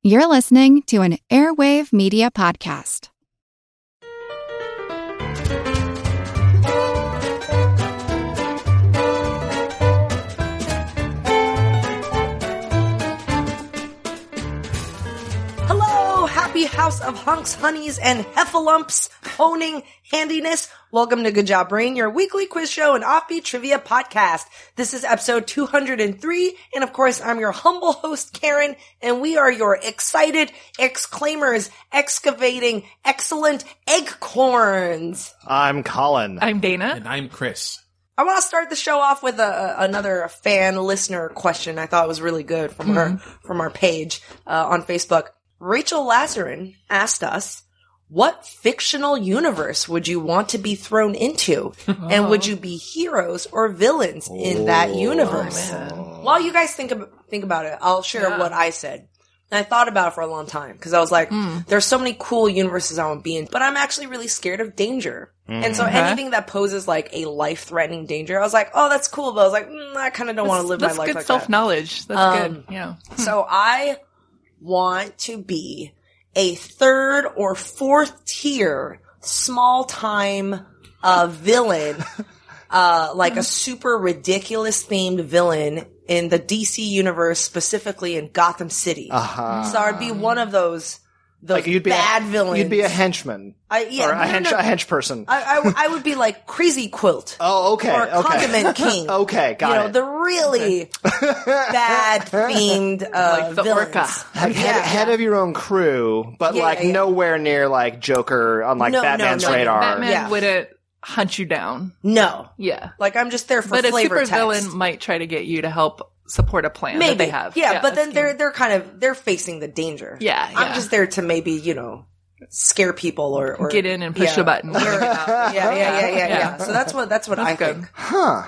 You're listening to an Airwave Media Podcast. Hello, happy house of hunks, honeys, and heffalumps, honing handiness. Welcome to Good Job Brain, your weekly quiz show and offbeat trivia podcast. This is episode 203, and of course, I'm your humble host, Karen, and we are your excited exclaimers, excavating, excellent eggcorns. I'm Colin. I'm Dana. And I'm Chris. I want to start the show off with another fan listener question. I thought it was really good from our page on Facebook. Rachel Lazarin asked us, what fictional universe would you want to be thrown into? And would you be heroes or villains in that universe? While you guys think about it, I'll share what I said. And I thought about it for a long time because I was like, there's so many cool universes I want to be in, but I'm actually really scared of danger. And so anything that poses like a life-threatening danger, I was like, oh, that's cool. But I was like, I kind of don't want to live my life like that. That's good self-knowledge. That's good. Yeah. So I want to be a third or fourth tier small time villain, like a super ridiculous themed villain in the DC universe, specifically in Gotham City. So I'd be one of those like you'd be bad villains. You'd be a henchman. Or a hench person. I would be like Crazy Quilt. Oh, okay. Or Condiment King. Okay, got it. The really bad themed like the villains. Orca. Head of your own crew, but nowhere near like Joker on like Batman's radar. Batman wouldn't hunt you down. No. Yeah. Like I'm just there for but flavor a super text. villain might try to get you to help support a plan Maybe. that they have. Yeah, but then they're facing the danger. Yeah. I'm just there to maybe, scare people or get in and push a button. Yeah. So that's what I think. Huh.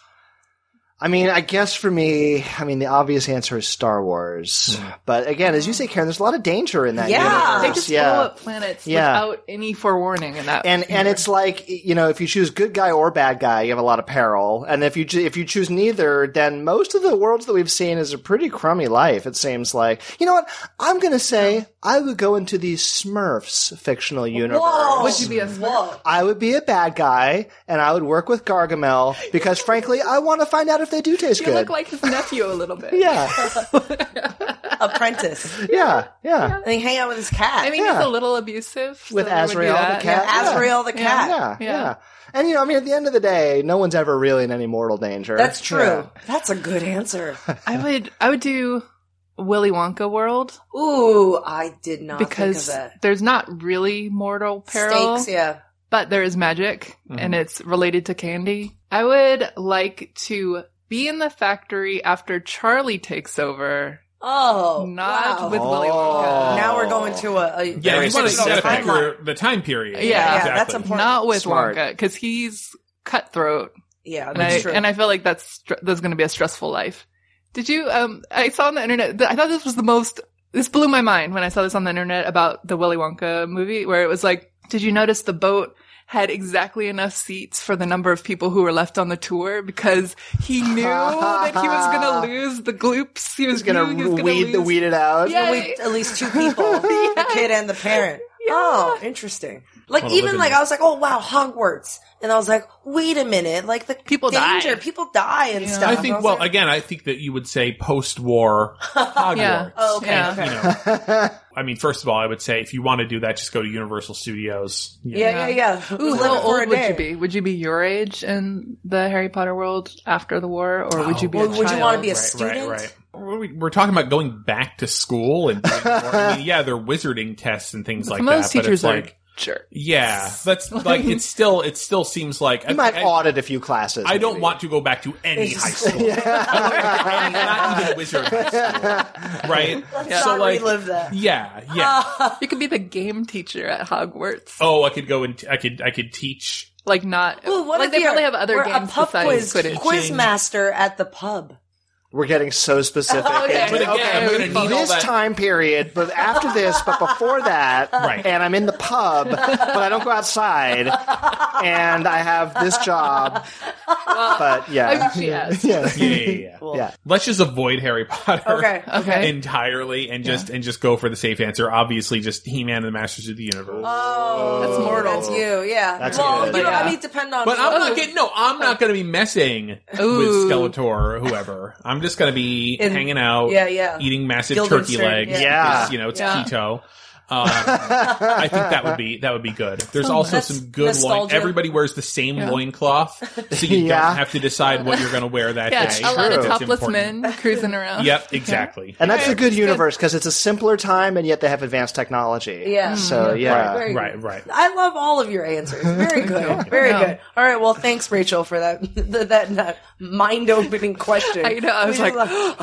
I mean, I guess for me, the obvious answer is Star Wars. But again, as you say, Karen, there's a lot of danger in that universe. They just blow up planets without any forewarning in that. And it's like, if you choose good guy or bad guy, you have a lot of peril. And if you choose neither, then most of the worlds that we've seen is a pretty crummy life, it seems like. You know what? I'm going to say I would go into the Smurfs fictional universe. Whoa. Would you be a Smurf? I would be a bad guy, and I would work with Gargamel, because frankly, I want to find out if they do taste good. You look like his nephew a little bit. Yeah. Apprentice. Yeah. And he hang out with his cat. I mean, he's a little abusive. With so Azrael the cat. Azrael the cat. Yeah. And, at the end of the day, no one's ever really in any mortal danger. That's true. Yeah. That's a good answer. I would do Willy Wonka world. Ooh, I did not because think of that. There's not really mortal peril. Stakes, yeah. But there is magic, and it's related to candy. I would like to be in the factory after Charlie takes over. Oh, not with Willy Wonka. Now we're going to a you want to pick the time period. Yeah, exactly. That's important. Not with Wonka, because he's cutthroat. Yeah, that's true. And I feel like that's going to be a stressful life. Did you? I saw on the internet. I thought this blew my mind when I saw this on the internet about the Willy Wonka movie, where it was like, did you notice the boat had exactly enough seats for the number of people who were left on the tour, because he knew that he was going to lose the gloops. He was going to weed it out. Yeah, at least two people, the kid and the parent. Yeah. Oh, interesting. Like, even like, I was like, oh wow, Hogwarts. And I was like, wait a minute, like the people danger, people die and stuff. I think, I think that you would say post-war Hogwarts. Yeah. Oh, okay. Yeah. I mean, first of all, I would say if you want to do that, just go to Universal Studios. Yeah. Ooh, how old would you be? Would you be your age in the Harry Potter world after the war, or would you be a child? Would you want to be a student? Right. We're talking about going back to school and doing more. I mean, they're wizarding tests and things like that. Most teachers but are like, sure. Yeah, that's like it still seems like you might audit a few classes. I don't want to go back to any high school. Not even wizard high school, right? Let's not relive that. Yeah. You could be the game teacher at Hogwarts. Oh, I could go and I could teach. Like not. Ooh, what like if they probably have other we're games a pub besides Quidditch. quiz master at the pub. We're getting so specific. Okay. But again, I'm going to need this all that time period, but after this, but before that, Right. And I'm in the pub, but I don't go outside, and I have this job. But yeah. She has. Yeah. Cool. Yeah. Let's just avoid Harry Potter. Okay. Entirely and just go for the safe answer. Obviously, just He-Man and the Masters of the Universe. Oh, That's mortal. That's you, yeah. That's well, good. you know, Yeah. I mean, depend on. But I'm not going to be messing Ooh. with Skeletor or whoever. I'm just going to be hanging out, eating massive turkey Guildenstern, legs. yeah. Because, it's Yeah. keto. I think that would be good. There's also That's some good nostalgia. Everybody wears the same loincloth, so you Yeah. don't have to decide what you're going to wear that Yeah, day. a lot of It's topless important. men cruising around. Yep, exactly. And that's a good it's universe because it's a simpler time and yet they have advanced technology. Yeah. So yeah. Very good. Right. I love all of your answers. Very good. Very good. All right. Well, thanks, Rachel, for that mind-opening question. I know. I was like,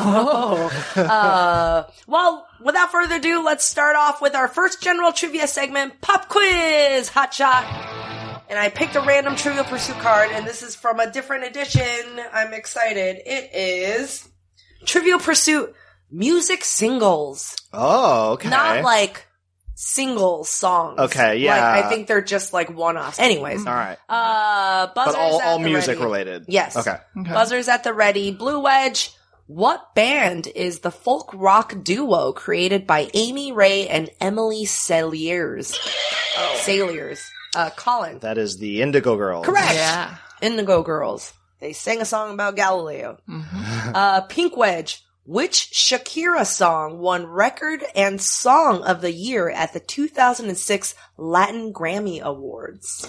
well, without further ado, let's start off with our first general trivia segment, Pop Quiz Hot Shot. And I picked a random Trivial Pursuit card, and this is from a different edition. I'm excited. It is Trivial Pursuit Music Singles. Oh, okay. Not like single songs. Okay, yeah. Like, I think they're just like one-offs. Anyways. All right. Buzzers But all at the music ready. related. Yes. Okay. Buzzers at the ready. Blue Wedge. What band is the folk rock duo created by Amy Ray and Emily Saliers? Saliers. Colin. That is the Indigo Girls. Correct. yeah. Indigo Girls. They sang a song about Galileo. Pink Wedge. Which Shakira song won Record and Song of the Year at the 2006 Latin Grammy Awards?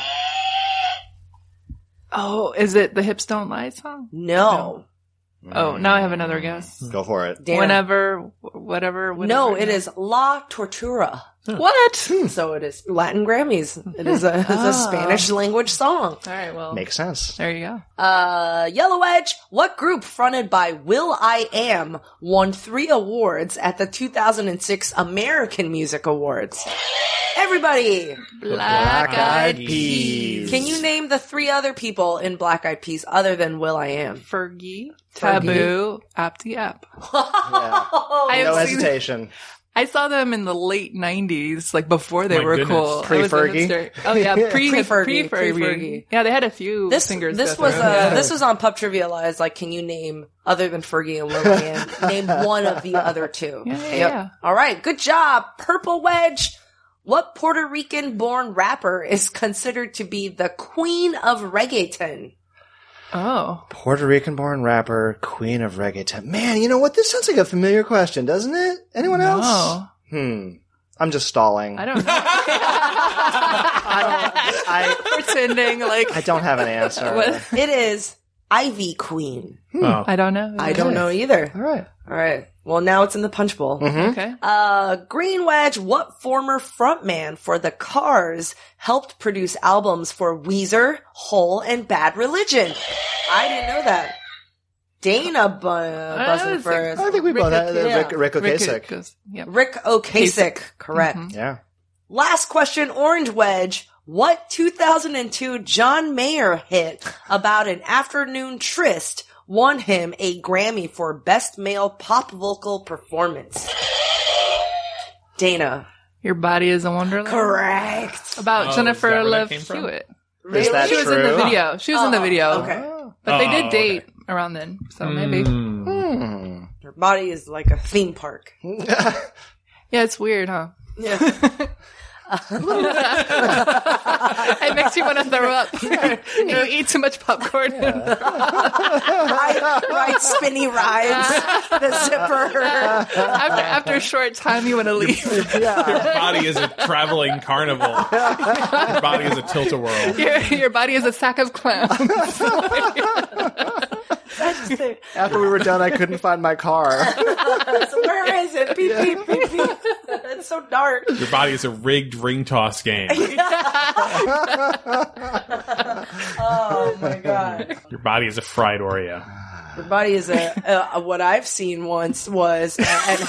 Oh, is it the Hips Don't Lie song? No. Oh, now I have another guess. Go for it. Dana. Whatever. No, it is La Tortura. What? So it is Latin Grammys. It is it's a Spanish language song. All right, well, Makes sense. there you go. Yellow Edge, what group fronted by Will I Am won 3 awards at the 2006 American Music Awards? Everybody! Black Eyed Eyed Peas. Can you name the 3 other people in Black Eyed Peas other than Will I Am? Fergie, Taboo, Apty App. Yeah. I No have seen. hesitation. I saw them in the late '90s, like before they My were goodness. cool. I was a Pre-Fergie? hipster. Oh yeah, Pre-Fergie. pre-Fergie. Yeah, they had a few singers. This go was through. this was on Pub Trivia Live. Like, can you name other than Fergie and Will I Am? Name one of the other 2. Yeah. All right, good job, Purple Wedge. What Puerto Rican-born rapper is considered to be the queen of reggaeton? Oh, Puerto Rican-born rapper, queen of reggaeton. Man, you know what? This sounds like a familiar question, doesn't it? Anyone else? no, I'm just stalling. I don't know. I Pretending like don't have an answer. What? It is Ivy Queen. Oh. I don't know. I don't know either. All right. All right. Well, now it's in the punch bowl. Okay. Green Wedge, what former frontman for the Cars helped produce albums for Weezer, Hole, and Bad Religion? I didn't know that. Dana buzzing first. I think we both had Yeah. Rick Ocasek. Yep. Rick Ocasek, correct. Yeah. Last question, Orange Wedge. What 2002 John Mayer hit about an afternoon tryst won him a Grammy for Best Male Pop Vocal Performance? Dana. Your Body is a Wonderland. Correct. About Oh, Jennifer is that where that Love came from? Hewitt. Is that She was in true? the video. She was in the video. Okay. But they Oh, did date okay. around then, so maybe. Your body is like a theme park. Yeah, it's weird, huh? Yeah. It makes you want to throw up. You eat too much popcorn. Ride spinny rides. The zipper. After a short time, you want to leave. Your body is a traveling carnival. Your body is a tilt-a-whirl. Your body is a sack of clowns. After we were done, I couldn't find my car. So where is it? Beep, beep, beep, beep. It's so dark. Your body is a rigged ring toss game. Oh my god. Your body is a fried Oreo. Your body is a what I've seen once was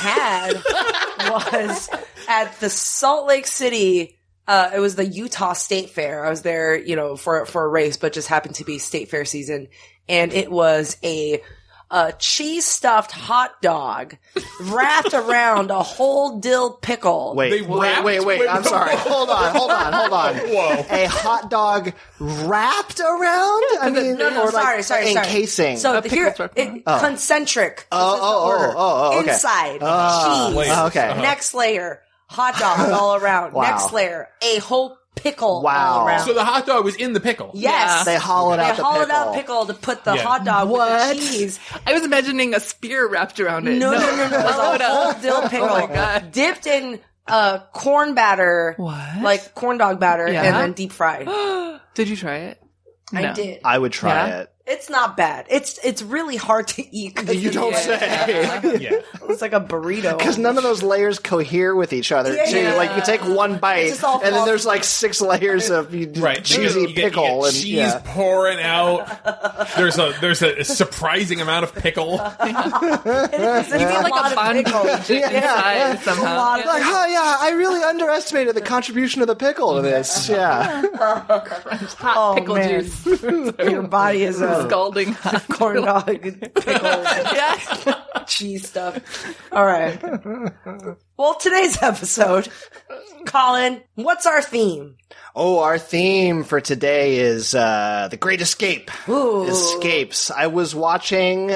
was at the Salt Lake City. It was the Utah State Fair. I was there, for a race, but just happened to be State Fair season. And it was a a cheese stuffed hot dog wrapped around a whole dill pickle. Wait. I'm sorry. Hold on. Whoa. A hot dog wrapped around? I mean, No, or like sorry. encasing. So pickle here, truck. concentric. Okay. Inside, cheese. Layers. Okay. Next layer, hot dog all around. Wow. Next layer, a whole pickle Wow. all around. So the hot dog was in the pickle. Yes. They hollowed out the pickle. They hollowed out pickle to put the Yeah. hot dog with the cheese. I was imagining a spear wrapped around it. No. It was a whole dill pickle. Oh my God. Dipped in corn batter. What? Like corn dog batter Yeah. and then deep fried. Did you try it? I No. did. I would try Yeah? it. It's not bad. It's really hard to eat. 'cause You don't say. Yeah. It's like a burrito. Because none of those layers cohere with each other, Yeah. too. Like, you take one bite, just all and then falls there's like 6 layers of Right. cheesy You get pickle. and cheese yeah. pouring out. There's a surprising amount of pickle. You feel like a bondage inside somehow. Like, oh yeah, I really underestimated the contribution of the pickle to this. Yeah. Hot pickle man. juice. Your body is a Scalding hot corn dog, pickle, Yeah. cheese stuff. All right. Well, today's episode, Colin, what's our theme? Oh, our theme for today is The Great Escape. Ooh. Escapes. I was watching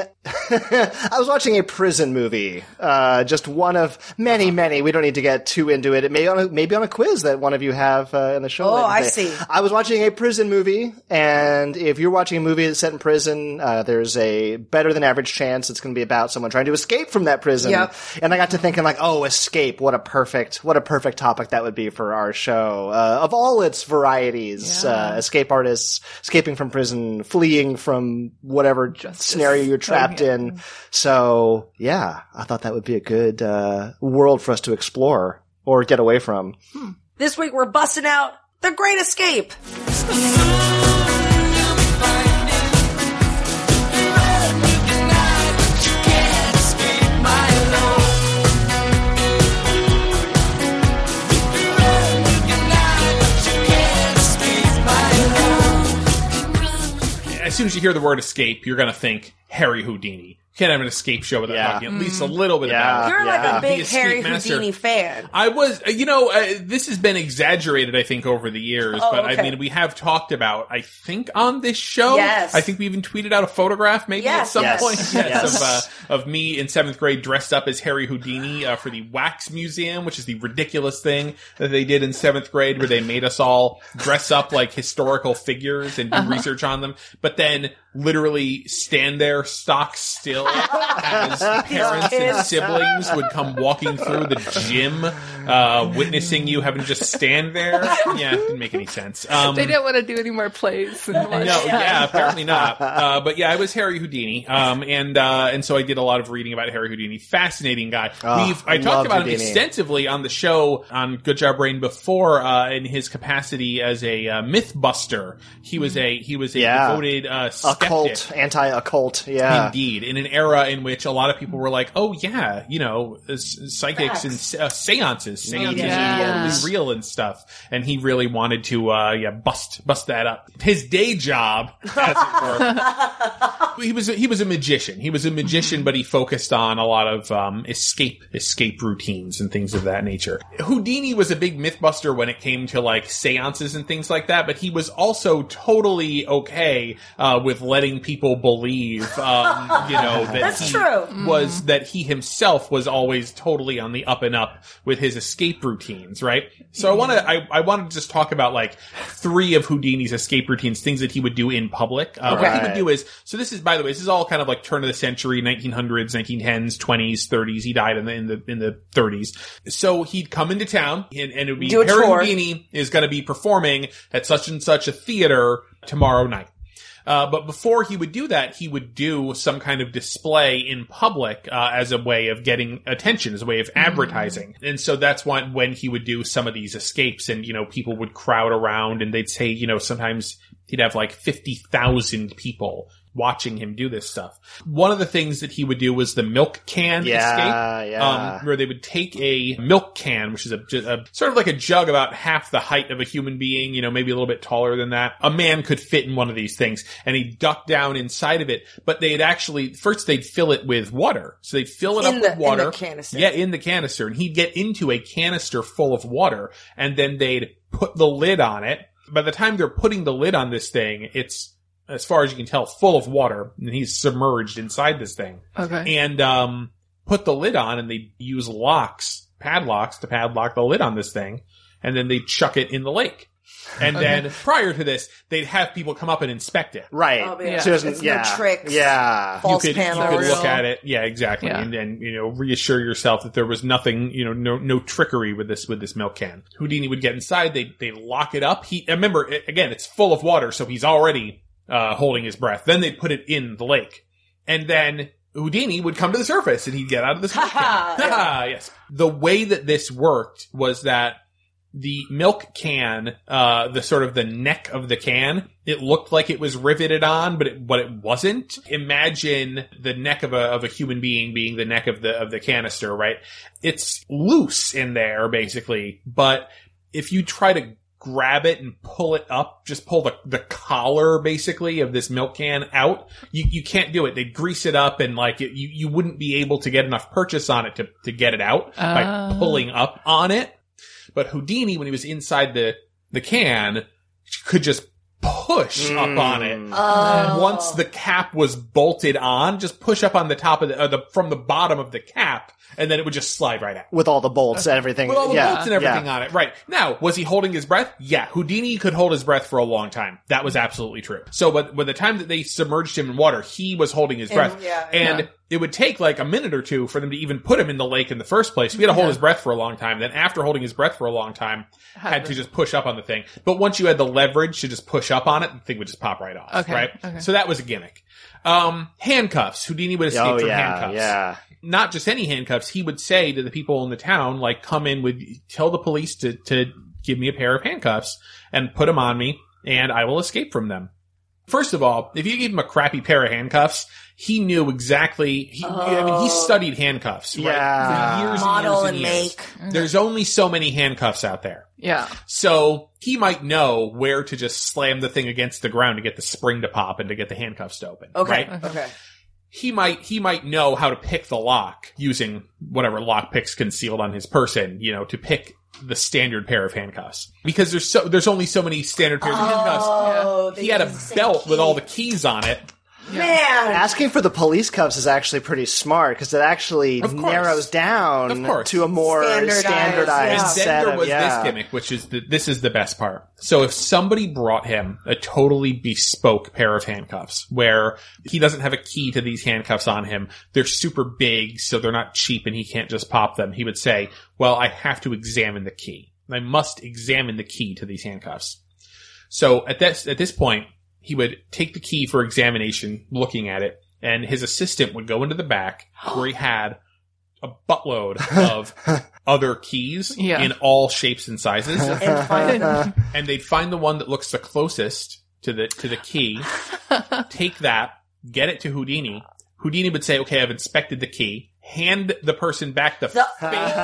a prison movie. Just one of many. We don't need to get too into it. It may maybe on a quiz that one of you have in the show. Oh, later I today. see. I was watching a prison movie, and if you're watching a movie that's set in prison, there's a better than average chance it's going to be about someone trying to escape from that prison. Yep. And I got to thinking, like, oh, escape! What a perfect topic that would be for our show. Of all its varieties, escape artists escaping from prison, fleeing from whatever scenario you're trapped in. So, yeah, I thought that would be a good world for us to explore or get away from. This week we're busting out The Great Escape. As soon as you hear the word escape, you're going to think Harry Houdini. You can't have an escape show without talking at least a little bit about it. You're like a The big Escape Harry Master. Houdini fan. I was, this has been exaggerated, I think, over the years, but okay. I mean, we have talked about, I think, on this show. Yes. I think we even tweeted out a photograph, maybe at some Yes. point, Yes. of me in 7th grade dressed up as Harry Houdini for the Wax Museum, which is the ridiculous thing that they did in 7th grade, where they made us all dress up like historical figures and do research on them, but then literally stand there stock still as parents and siblings would come walking through the gym, witnessing you having to just stand there. Yeah, it didn't make any sense. They didn't want to do any more plays. No, yeah, apparently not. But yeah, I was Harry Houdini, and so I did a lot of reading about Harry Houdini. Fascinating guy. I talked about him Houdini. extensively on the show on Good Job Brain before, in his capacity as a myth buster. He was a devoted skeptic. Anti-occult, yeah. Indeed, in an era in which a lot of people were like, "Oh yeah, psychics and seances are totally real and stuff," and he really wanted to, bust that up. His day job, as it were, he was a magician. He was a magician, but he focused on a lot of escape routines and things of that nature. Houdini was a big mythbuster when it came to like seances and things like that, but he was also totally okay with letting people believe, that That's true. that he himself was always totally on the up and up with his escape routines, right? So I want to just talk about like 3 of Houdini's escape routines, things that he would do in public. What he would do is, so this is, by the way, this is all kind of like turn of the century, 1900s, 1910s, 20s, 30s. He died in the 30s. So he'd come into town and it would be Do a Harry tour. Houdini is going to be performing at such and such a theater tomorrow night. But before he would do that, he would do some kind of display in public, as a way of getting attention, as a way of advertising. And so that's when he would do some of these escapes and, people would crowd around and they'd say, sometimes he'd have like 50,000 people watching him do this stuff. One of the things that he would do was the milk can escape, where they would take a milk can, which is a sort of like a jug about half the height of a human being, maybe a little bit taller than that. A man could fit in one of these things, and he'd duck down inside of it, but first they'd fill it with water. So they'd fill it up with water. In the canister. Yeah, in the canister. And he'd get into a canister full of water, and then they'd put the lid on it. By the time they're putting the lid on this thing, it's, as far as you can tell, full of water, and he's submerged inside this thing. Okay. And put the lid on, and they use padlocks to padlock the lid on this thing, and then they chuck it in the lake. And then prior to this, they'd have people come up and inspect it. Right. Oh, yeah. So it's no tricks. Yeah. False you panels. could look at it. Yeah, exactly. Yeah. And then, reassure yourself that there was nothing, no trickery with this milk can. Houdini would get inside. They lock it up. Remember, again, it's full of water, so he's already holding his breath. Then they'd put it in the lake. And then Houdini would come to the surface and he'd get out of this milk can. Yes. The way that this worked was that the milk can, the sort of the neck of the can, it looked like it was riveted on, but it wasn't. Imagine the neck of a human being being the neck of the canister, right? It's loose in there, basically, but if you try to grab it and pull it up, just pull the collar, basically, of this milk can out, you can't do it. They'd grease it up, and you wouldn't be able to get enough purchase on it to get it out by pulling up on it. But Houdini, when he was inside the can, could just push up on it. Once the cap was bolted on, just push up on the top of from the bottom of the cap, and then it would just slide right out. With all the bolts and everything. With all the bolts and everything on it. Right. Now, was he holding his breath? Yeah. Houdini could hold his breath for a long time. That was absolutely true. So, but by the time that they submerged him in water, he was holding his breath. And it would take like a minute or two for them to even put him in the lake in the first place. He had to hold his breath for a long time. Then after holding his breath for a long time, had to just push up on the thing. But once you had the leverage to just push up on it, the thing would just pop right off. Okay. Right? Okay. So that was a gimmick. Handcuffs. Houdini would escape from handcuffs. Yeah. Not just any handcuffs. He would say to the people in the town, come in tell the police to give me a pair of handcuffs and put them on me, and I will escape from them. First of all, if you gave him a crappy pair of handcuffs, he knew exactly. He studied handcuffs, right? Yeah. For years Model and years and years. make. There's only so many handcuffs out there. Yeah. So he might know where to just slam the thing against the ground to get the spring to pop and to get the handcuffs to open. Okay. Right? Okay. He might know how to pick the lock using whatever lock picks concealed on his person, to pick the standard pair of handcuffs. Because there's only so many standard pairs of handcuffs. He had a belt with all the keys on it. Man! Asking for the police cuffs is actually pretty smart, because it actually narrows down to a more standardized And then there was this gimmick, which is this is the best part. So if somebody brought him a totally bespoke pair of handcuffs, where he doesn't have a key to these handcuffs on him, they're super big, so they're not cheap and he can't just pop them, he would say, well, I have to examine the key. I must examine the key to these handcuffs. So at this point, he would take the key for examination, looking at it, and his assistant would go into the back where he had a buttload of other keys in all shapes and sizes. And they'd find the one that looks the closest to the key, take that, get it to Houdini. Houdini would say, okay, I've inspected the key. Hand the person back the fake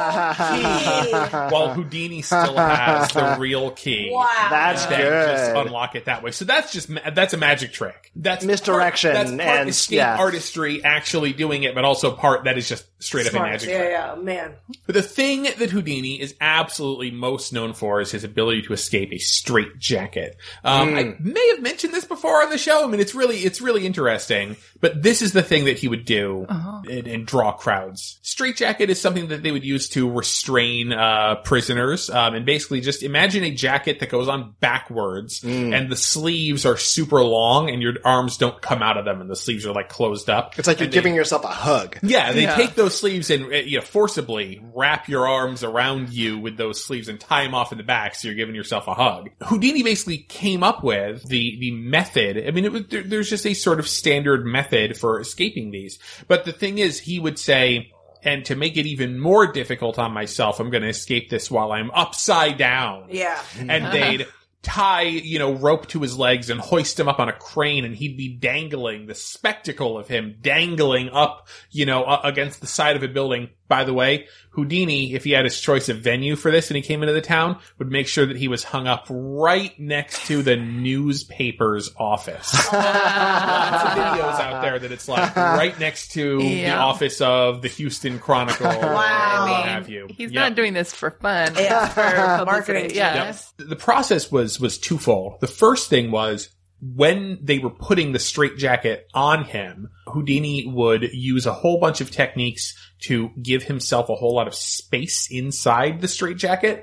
key while Houdini still has the real key. Wow. That's and then good. just unlock it that way. So that's a magic trick. That's Misdirection That's part and escape artistry actually doing it, but also part that is just straight up a magic trick. Yeah, man. But the thing that Houdini is absolutely most known for is his ability to escape a straitjacket. I may have mentioned this before on the show. I mean, it's really interesting. But this is the thing that he would do and draw crowds. Straitjacket is something that they would use to restrain prisoners. And basically just imagine a jacket that goes on backwards and the sleeves are super long and your arms don't come out of them and the sleeves are closed up. It's like you're giving yourself a hug. Yeah, they take those sleeves and forcibly wrap your arms around you with those sleeves and tie them off in the back so you're giving yourself a hug. Houdini basically came up with the method. I mean, there's just a sort of standard method for escaping these. But the thing is, he would say, and to make it even more difficult on myself, I'm going to escape this while I'm upside down. Yeah. And they'd tie, rope to his legs and hoist him up on a crane, and he'd be dangling, the spectacle of him dangling up, against the side of a building. By the way, Houdini, if he had his choice of venue for this and he came into the town, would make sure that he was hung up right next to the newspaper's office. Lots of videos out there that it's like right next to the office of the Houston Chronicle. Wow. Or what have you. He's not doing this for fun. Yeah. For Marketing. Yeah. The process was twofold. The first thing was, when they were putting the straitjacket on him, Houdini would use a whole bunch of techniques to give himself a whole lot of space inside the straitjacket.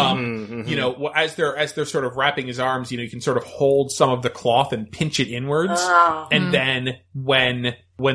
As they're sort of wrapping his arms, you can sort of hold some of the cloth and pinch it inwards. And then when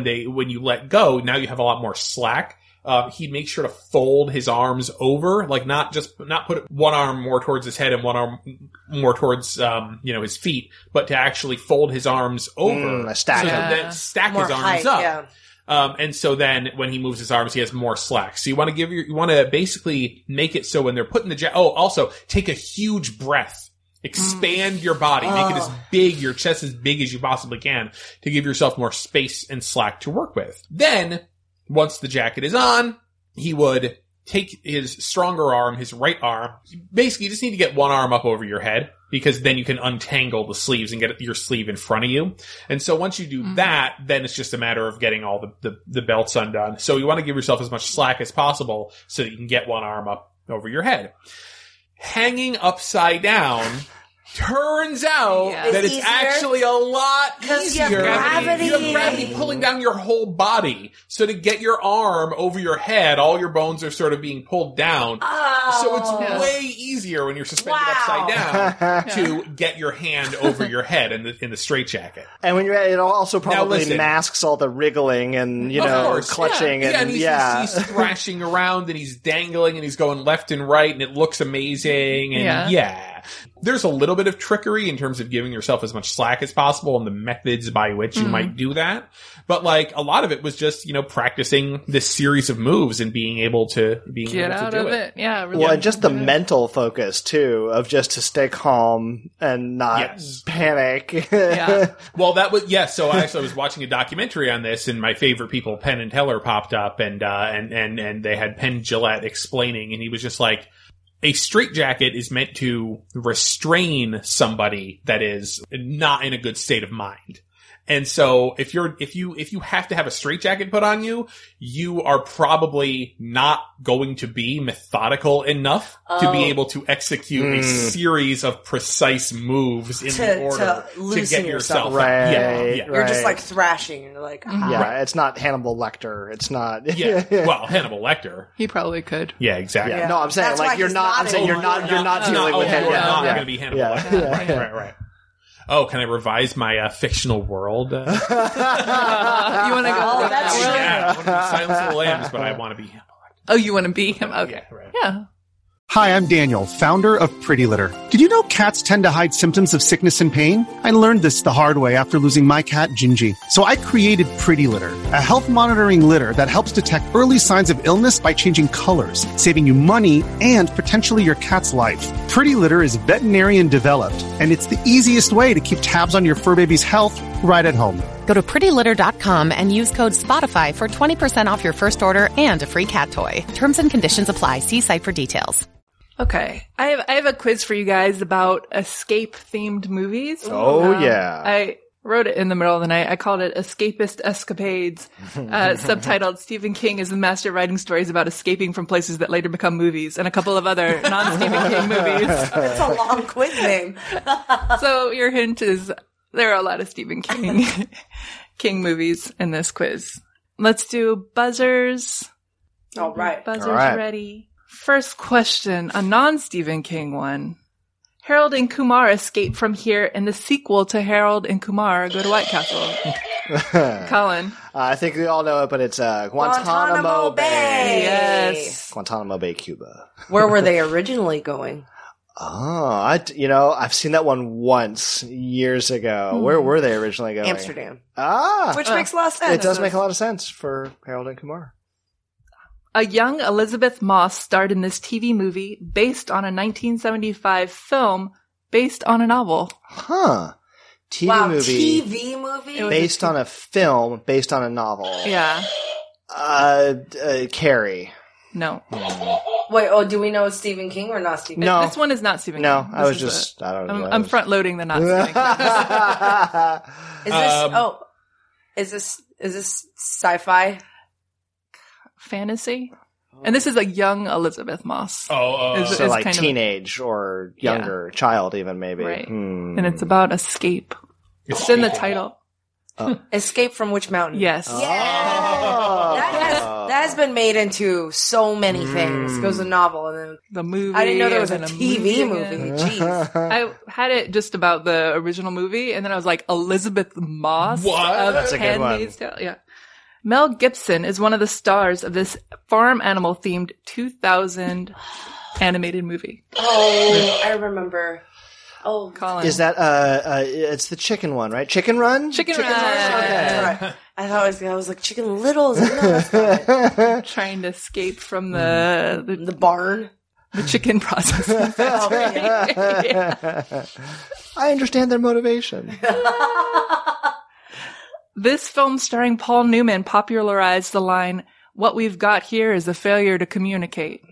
you let go, now you have a lot more slack. He'd make sure to fold his arms over, like not put one arm more towards his head and one arm more towards, his feet, but to actually fold his arms over. Stack then stack More his arms height, up. yeah. And so then when he moves his arms, he has more slack. So you want to basically make it so when they're putting also take a huge breath. Expand your body, make it as big, your chest as big as you possibly can to give yourself more space and slack to work with. Then, once the jacket is on, he would take his stronger arm, his right arm. Basically, you just need to get one arm up over your head, because then you can untangle the sleeves and get your sleeve in front of you. And so once you do that, then it's just a matter of getting all the belts undone. So you want to give yourself as much slack as possible so that you can get one arm up over your head. Hanging upside down turns out that it's easier? Actually a lot easier. You have gravity. You have gravity pulling down your whole body. So to get your arm over your head, all your bones are sort of being pulled down. So it's way easier when you're suspended upside down to get your hand over your head in the straitjacket. And when it also probably Now, masks all the wriggling and, clutching and he's and thrashing around and he's dangling and he's going left and right and it looks amazing and there's a little bit of trickery in terms of giving yourself as much slack as possible and the methods by which you might do that. But a lot of it was just, practicing this series of moves and being able to get out of it. Yeah. Really and just the mental focus too of just to stay calm and not panic. Well, that was, so I was watching a documentary on this and my favorite people, Penn and Teller, popped up and they had Penn Jillette explaining and he was just like, a straitjacket is meant to restrain somebody that is not in a good state of mind. And so if you have to have a straitjacket put on you, you are probably not going to be methodical enough to be able to execute a series of precise moves in the order to get yourself right. You're just like thrashing and you're like, it's not Hannibal Lecter. It's not. Well, Hannibal Lecter. He probably could. Yeah, exactly. No, I'm saying you're not dealing with him. You're not going to be Hannibal Lecter. Right. Oh, can I revise my fictional world? You want to go? That's true. Yeah, I want to be Silence of the Lambs, but I want to be him. Oh, you want to be him? Okay. Yeah, right. Yeah. Hi, I'm Daniel, founder of Pretty Litter. Did you know cats tend to hide symptoms of sickness and pain? I learned this the hard way after losing my cat, Gingy. So I created Pretty Litter, a health monitoring litter that helps detect early signs of illness by changing colors, saving you money and potentially your cat's life. Pretty Litter is veterinarian developed, and it's the easiest way to keep tabs on your fur baby's health right at home. Go to prettylitter.com and use code SPOTIFY for 20% off your first order and a free cat toy. Terms and conditions apply. See site for details. Okay. I have a quiz for you guys about escape-themed movies. Oh, yeah. I wrote it in the middle of the night. I called it Escapist Escapades, subtitled Stephen King is the master of writing stories about escaping from places that later become movies, and a couple of other non-Stephen King movies. It's a long quiz name. So your hint is there are a lot of Stephen King movies in this quiz. Let's do buzzers. All right. Buzzers All right. ready. First question, a non-Stephen King one. Harold and Kumar escape from here in the sequel to Harold and Kumar Go to White Castle. Colin. I think we all know it, but it's Guantanamo Bay. Yes. Guantanamo Bay, Cuba. Where were they originally going? Oh, I've seen that one once years ago. Where were they originally going? Amsterdam. Which makes a lot of sense. It does make a lot of sense for Harold and Kumar. A young Elizabeth Moss starred in this TV movie based on a 1975 film based on a novel. Huh. TV Wow, movie TV movie? based on a film based on a novel. Yeah. Carrie. No. Wait, do we know it's Stephen King or not Stephen No. This one is not Stephen No, King. I was This is just, I don't know. I'm front loading the not Stephen King. Is this sci-fi? Fantasy? And this is a young Elizabeth Moss. Is- So is like kind of- teenage or younger child even maybe. Right. Hmm. And it's about escape. It's in the title. Escape from Witch Mountain? Yes. Oh. That has been made into so many things. It was a novel, and then The movie. I didn't know there was a and then TV movie. again. Jeez. I had it just about the original movie, and then I was like, Elizabeth Moss What? of That's a good one. Handmaid's Tale. Yeah. Mel Gibson is one of the stars of this farm animal themed 2000 animated movie. Oh, I remember. Oh, Colin. Is that it's the chicken one, right? Chicken Run? Chicken Run. Okay, that's right. I thought I was like Chicken Little. No, that's not it. Trying to escape from the barn. chicken processing. Oh, yeah. I understand their motivation. This film starring Paul Newman popularized the line, "What we've got here is a failure to communicate."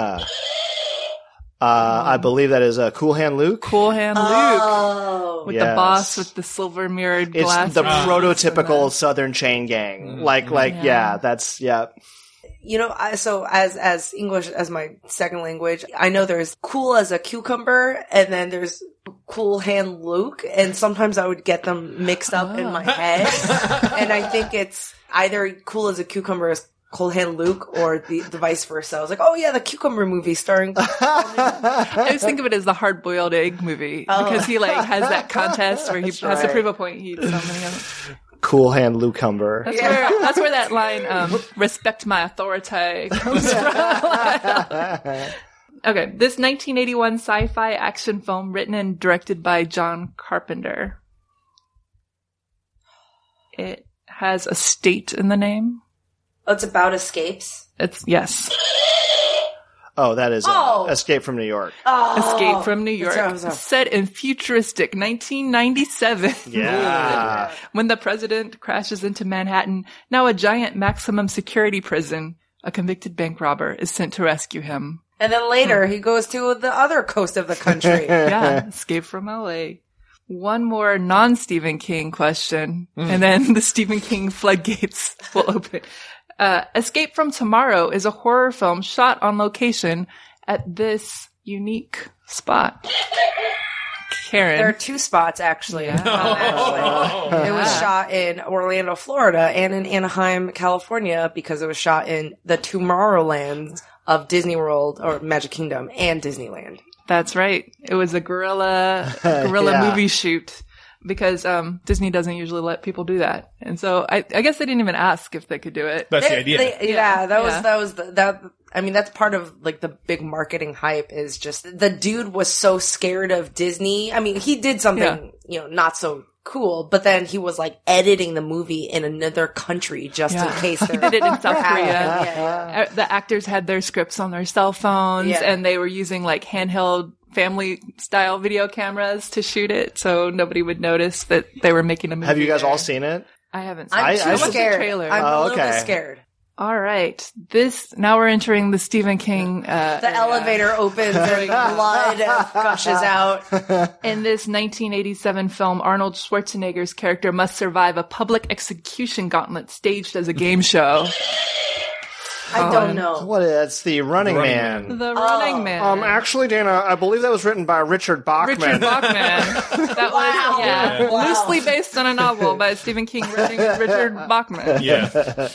I believe that is Cool Hand Luke. Cool Hand Luke. Oh. With Yes. the boss with the silver mirrored It's glasses. the prototypical Southern chain gang. That's. You know, so as English as my second language, I know there's cool as a cucumber, and then there's Cool Hand Luke, and sometimes I would get them mixed up in my head, and I think it's either cool as a cucumber as Cool Hand Luke, or the vice versa. I was like, oh yeah, the cucumber movie starring. I always think of it as the hard boiled egg movie because he has that contest where he has to right. prove a point. He eats so many of them. Cool Hand Lucumber. That's where that line, respect my authority, comes from. Okay, this 1981 sci-fi action film written and directed by John Carpenter. It has a state in the name. Oh, it's about escapes. Yes. Oh, that is Escape from New York. Escape from New York. That's right. Set in futuristic 1997. Yeah. When the president crashes into Manhattan, now a giant maximum security prison, a convicted bank robber is sent to rescue him. And then later he goes to the other coast of the country. Yeah, Escape from LA. One more non-Stephen King question, and then the Stephen King floodgates will open. Escape from Tomorrow is a horror film shot on location at this unique spot. Karen. There are two spots, actually. It was shot in Orlando, Florida, and in Anaheim, California, because it was shot in the Tomorrowland of Disney World, or Magic Kingdom, and Disneyland. That's right. It was a guerrilla movie shoot. Because Disney doesn't usually let people do that, and so I guess they didn't even ask if they could do it. That's the idea. I mean, that's part of like the big marketing hype is just the dude was so scared of Disney. I mean, he did something, not so cool, but then he was like editing the movie in another country just in case. He did it in South Korea. Yeah. The actors had their scripts on their cell phones, and they were using like handheld family style video cameras to shoot it, so nobody would notice that they were making a movie. Have you guys there. all seen it? I haven't seen I'm it. too I watched scared. the trailer. I'm a little bit okay. scared. All right. Now we're entering the Stephen King. The elevator opens and blood gushes out. In this 1987 film, Arnold Schwarzenegger's character must survive a public execution gauntlet staged as a game show. I don't know. What? That's the Running Running Man. The Running Man. Actually, Dana, I believe that was written by Richard Bachman. Richard Bachman. That was loosely based on a novel by Stephen King, written Richard Bachman. Yeah.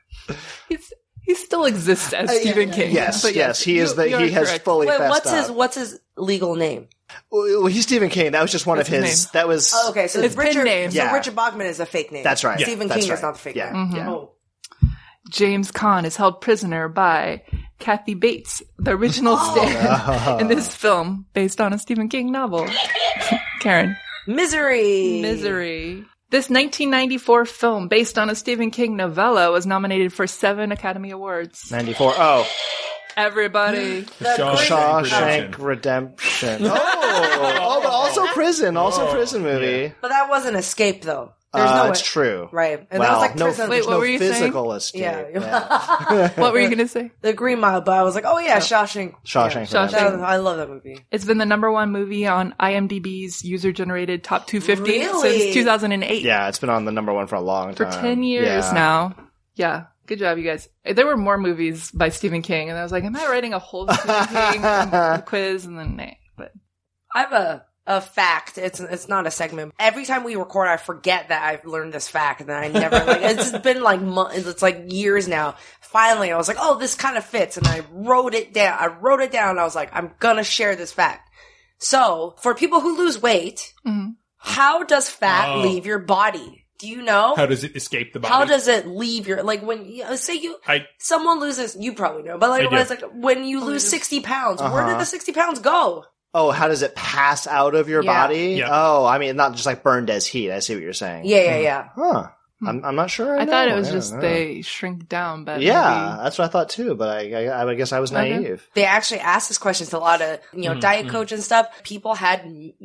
He still exists as Stephen King. Yes, but yes, he is. you are He has correct. fully Wait, fessed up. what's his legal name? Well, he's Stephen King. That was just one That's of his his. name. That was. Oh, okay, so His pen Richard, name. so Yeah. Richard Bachman is a fake name. That's right. Stephen That's King is right. not the fake Yeah. name. Yeah. Oh. James Caan is held prisoner by Kathy Bates, the original stand in this film based on a Stephen King novel. Karen. Misery. This 1994 film based on a Stephen King novella was nominated for 7 Academy Awards. 94. Oh. Everybody. Shawshank Redemption. But also prison. Also prison movie. But that wasn't Escape, though. There's no way. It's true. Right. And that was like prison. Wait, what were you saying? Physical escape. Yeah. What were you going to say? The Green Mile, but I was like, oh yeah, Shawshank. Shawshank. Shawshank. I love that movie. It's been the #1 movie on IMDb's user-generated top 250 Really? since 2008. Yeah, it's been on the #1 for a long For time. 10 years Yeah. now. Yeah. Good job, you guys. There were more movies by Stephen King, and I was like, am I writing a whole Stephen King quiz? And then, nah. But I have a fact. It's not a segment. Every time we record, I forget that I've learned this fact, and then I never it's been like it's like years now. Finally, I was like, oh, this kind of fits, and I wrote it down. I was like, I'm gonna share this fact. So, for people who lose weight, how does fat leave your body? Do you know? How does it escape the body? How does it leave your, like when, say someone loses, you probably know, but like, it's like when you lose 60 pounds, where did the 60 pounds go? Oh, how does it pass out of your body? Yeah. Oh, I mean, not just like burned as heat. I see what you're saying. Yeah. Huh. I'm not sure. I thought it was I just don't know. they shrink down, but Yeah, that's what I thought too, but I guess I was naive. They actually asked this question to a lot of, diet coach and stuff. People had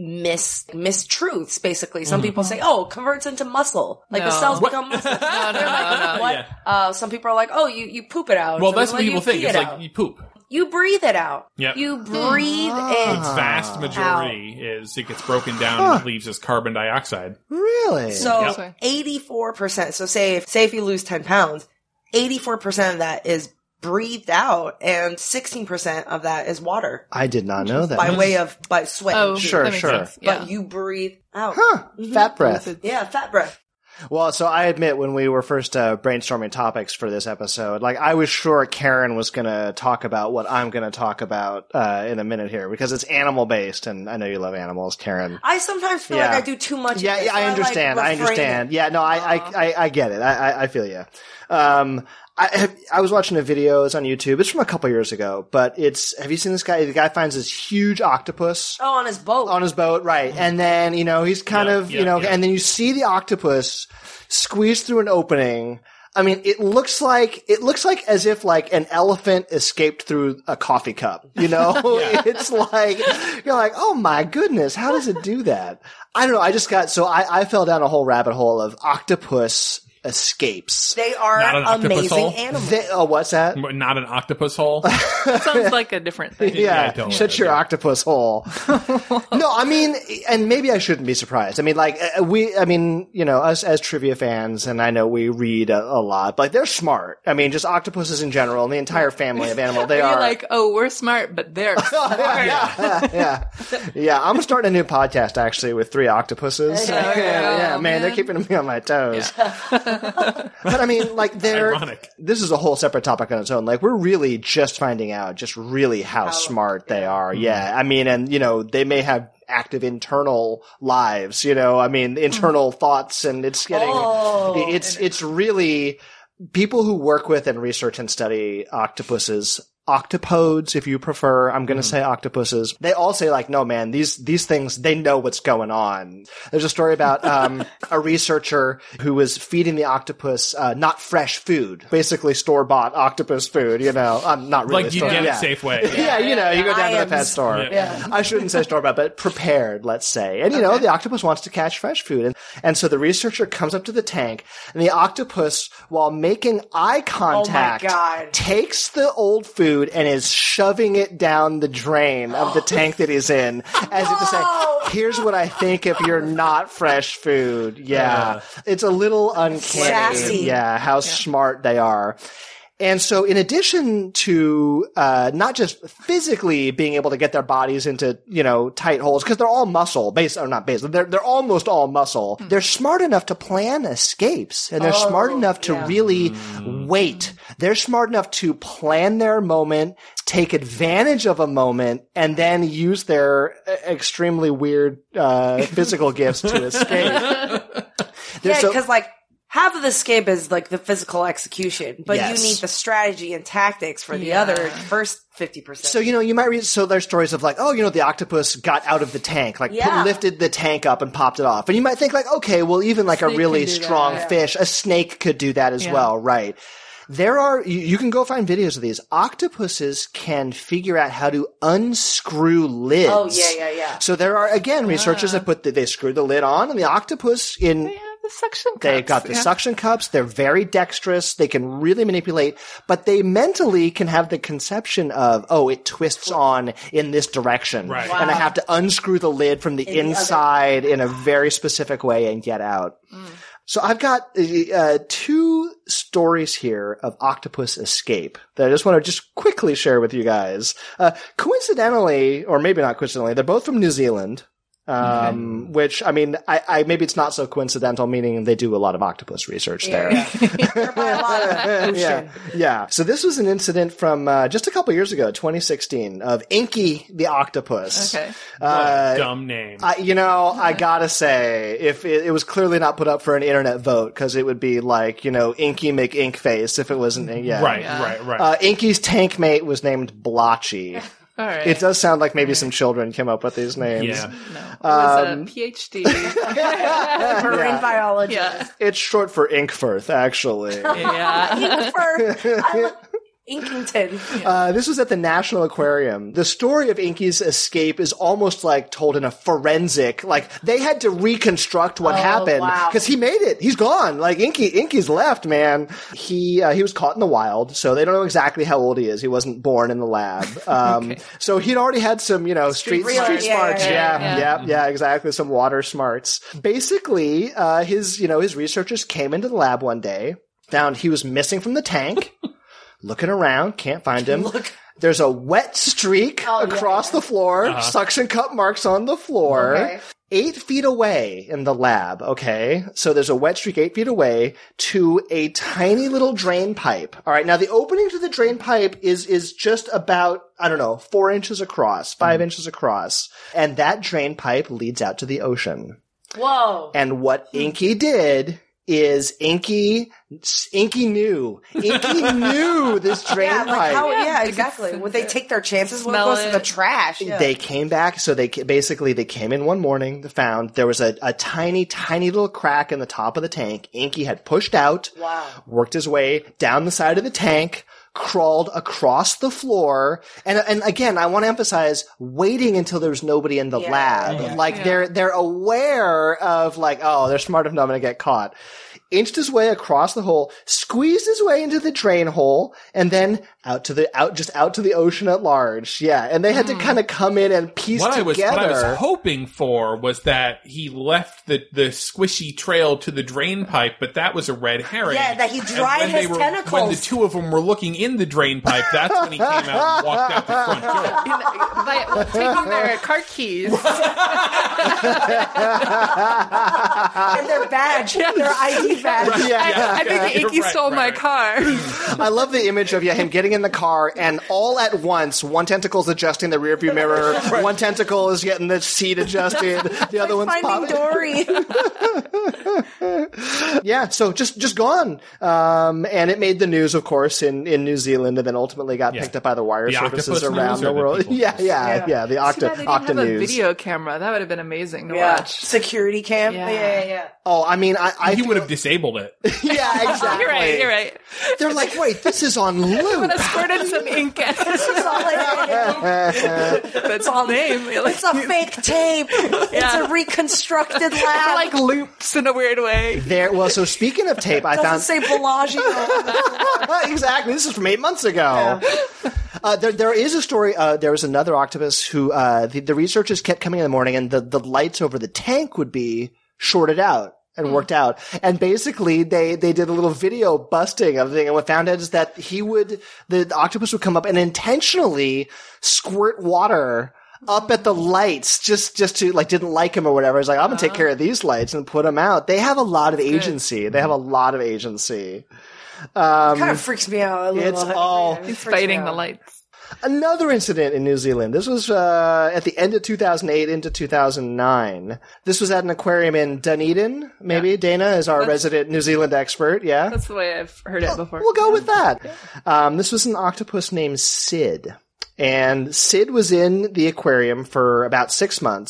mistruths, basically. Some people say, oh, it converts into muscle. Like the cells become muscle. No. What? Yeah. Some people are like, oh, you poop it out. Well, Some that's what people you think. pee It's it like out. you poop. You breathe it out. Yep. You breathe The in. vast majority is it gets broken down and leaves as carbon dioxide. Really? So Yep. 84%. So say if you lose 10 pounds, 84% of that is breathed out, and 16% of that is water I did not know that. by sweat. Oh, Sure, that makes sure. sense. Yeah. But you breathe out. Huh. Fat breath. Yeah, fat breath. Well, so I admit when we were first brainstorming topics for this episode, like I was sure Karen was going to talk about what I'm going to talk about in a minute here because it's animal based, and I know you love animals, Karen. I sometimes feel Yeah. like I do too much. Yeah, of this, I so understand. like I refrain understand. it. Yeah, no, I get it. I feel you. I was watching a video. It's on YouTube. It's from a couple years ago, but have you seen this guy? The guy finds this huge octopus Oh, on his boat. on his boat, right? And then, he's kind of, and then you see the octopus squeeze through an opening. I mean, it looks like as if like an elephant escaped through a coffee cup, It's like, you're like, oh my goodness, how does it do that? I don't know. I fell down a whole rabbit hole of octopus escapes. They are Not an octopus amazing hole? animals. What's that? Not an octopus hole. That sounds like a different thing. Yeah, totally. shut your octopus hole. No, I mean, and maybe I shouldn't be surprised. I mean, like, us as trivia fans, and I know we read a lot, but like, they're smart. I mean, just octopuses in general, and the entire family of animals, they You're are. like, oh, we're smart, but they're smart. Yeah, I'm starting a new podcast actually with 3 octopuses. Yeah, man, they're keeping me on my toes. But I mean, like, Ironic. this is a whole separate topic on its own. Like, we're really just finding out just really how smart they are. Yeah. I mean, and, they may have active internal lives, I mean, internal thoughts, and it's getting, it's really people who work with and research and study octopodes, if you prefer. I'm going to say octopuses. They all say like, no, man, these things, they know what's going on. There's a story about, a researcher who was feeding the octopus, not fresh food, basically store-bought octopus food, not really. Like you get it Safeway. Yeah, you go down to the pet Iams. store. Yeah. I shouldn't say store-bought, but prepared, let's say. And, the octopus wants to catch fresh food. And so the researcher comes up to the tank, and the octopus, while making eye contact, God. takes the old food and is shoving it down the drain of the tank that he's in, as if to say, here's what I think if you're not fresh food. Yeah. It's a little uncanny. Sassy. Yeah, how smart they are. And so in addition to, not just physically being able to get their bodies into, tight holes, because they're all muscle, they're almost all muscle. They're smart enough to plan escapes, and they're smart enough to really wait. They're smart enough to plan their moment, take advantage of a moment, and then use their extremely weird, physical gifts to escape. Because half of the escape is like the physical execution, but Yes. you need the strategy and tactics for the other first 50%. So, you might read, so there's stories of like, the octopus got out of the tank, like lifted the tank up and popped it off. And you might think like, okay, well, even like a Snake really can do strong that. fish, a snake could do that as well, right? There are, you can go find videos of these. Octopuses can figure out how to unscrew lids. Oh, yeah. So there are, again, researchers that they screw the lid on, and the octopus They have the suction cups. They've got the suction cups. They're very dexterous. They can really manipulate, but they mentally can have the conception of, oh, it twists on in this direction. Right. And I have to unscrew the lid from the inside in a very specific way and get out. So I've got two stories here of octopus escape that I just want to just quickly share with you guys. Coincidentally, or maybe not coincidentally, they're both from New Zealand. Which, I mean, I maybe it's not so coincidental, meaning they do a lot of octopus research there. They're by a lot of ocean. Yeah. So this was an incident from just a couple years ago, 2016, of Inky the octopus. Okay. What a dumb name. I gotta say, if it was clearly not put up for an internet vote, because it would be like, Inky McInkface if it wasn't. Right. Inky's tank mate was named Blotchy. All right. It does sound like maybe some children came up with these names. Yeah. No. It was a PhD. Marine biologist. Yeah. It's short for Inkfirth, actually. Yeah. Inkington. This was at the National Aquarium. The story of Inky's escape is almost like told in a forensic, like they had to reconstruct what happened because he made it. He's gone. Like Inky's left, man. He was caught in the wild, so they don't know exactly how old he is. He wasn't born in the lab. So he'd already had some, street smarts. Yeah, exactly. Some water smarts. Basically, his researchers came into the lab one day, found he was missing from the tank. Looking around, can't find him. There's a wet streak across the floor, suction cup marks on the floor. Okay. 8 feet away in the lab, okay? So there's a wet streak 8 feet away to a tiny little drain pipe. All right, now the opening to the drain pipe is just about, 4 inches across, 5 inches across. And that drain pipe leads out to the ocean. Whoa. And what Inky did is Inky knew this drain pipe. Exactly. Would they take their chances when it Smell goes to the trash? Yeah. They came back, so they came in one morning, they found there was a tiny, tiny little crack in the top of the tank. Inky had pushed out, worked his way down the side of the tank, crawled across the floor, and again, I want to emphasize waiting until there's nobody in the lab. They're aware of they're smart enough not going to get caught. Inched his way across the hole, squeezed his way into the drain hole, and then out to the ocean at large. Yeah, and they had to kind of come in and piece together. What I was hoping for was that he left the squishy trail to the drain pipe, but that was a red herring. Yeah, that he dried his tentacles. When the two of them were looking in the drain pipe, that's when he came out and walked out the front door. By taking their car keys. And their badge, their ID badge. Right. I think Inky stole my car. I love the image of him getting in the car, and all at once, one tentacle's adjusting the rearview mirror, one tentacle is getting the seat adjusted, the other one's Finding popping. Dory. Yeah, so just gone. And it made the news, of course, in New Zealand, and then ultimately got picked up by the wire services around the world. The They Octa have a News. video camera. That would have been amazing to watch. Security cam. Yeah. Oh, I mean, He would have disabled it. Yeah, exactly. You're right. They're like, wait, this is on loop. would have squirted some ink at That's all name. It's a fake tape. It's a reconstructed lab. like loops in a weird way. So speaking of tape, I found... Doesn't say Bellagio. Exactly. This is from 8 months ago. Yeah. There is a story. There was another octopus who the researchers kept coming in the morning, and the lights over the tank would be shorted out and worked out. And basically they did a little video busting of the thing, and what found out is that the octopus would come up and intentionally squirt water up at the lights just to didn't like him or whatever. He's like, I'm gonna take care of these lights and put them out. They have a lot of agency. They have a lot of agency. Kind of freaks me out a little. He's fighting the lights. Another incident in New Zealand. This was at the end of 2008 into 2009. This was at an aquarium in Dunedin, maybe. Yeah. Dana is our resident New Zealand expert, yeah? That's the way I've heard it before. We'll go with that. Yeah. This was an octopus named Sid. And Sid was in the aquarium for about 6 months.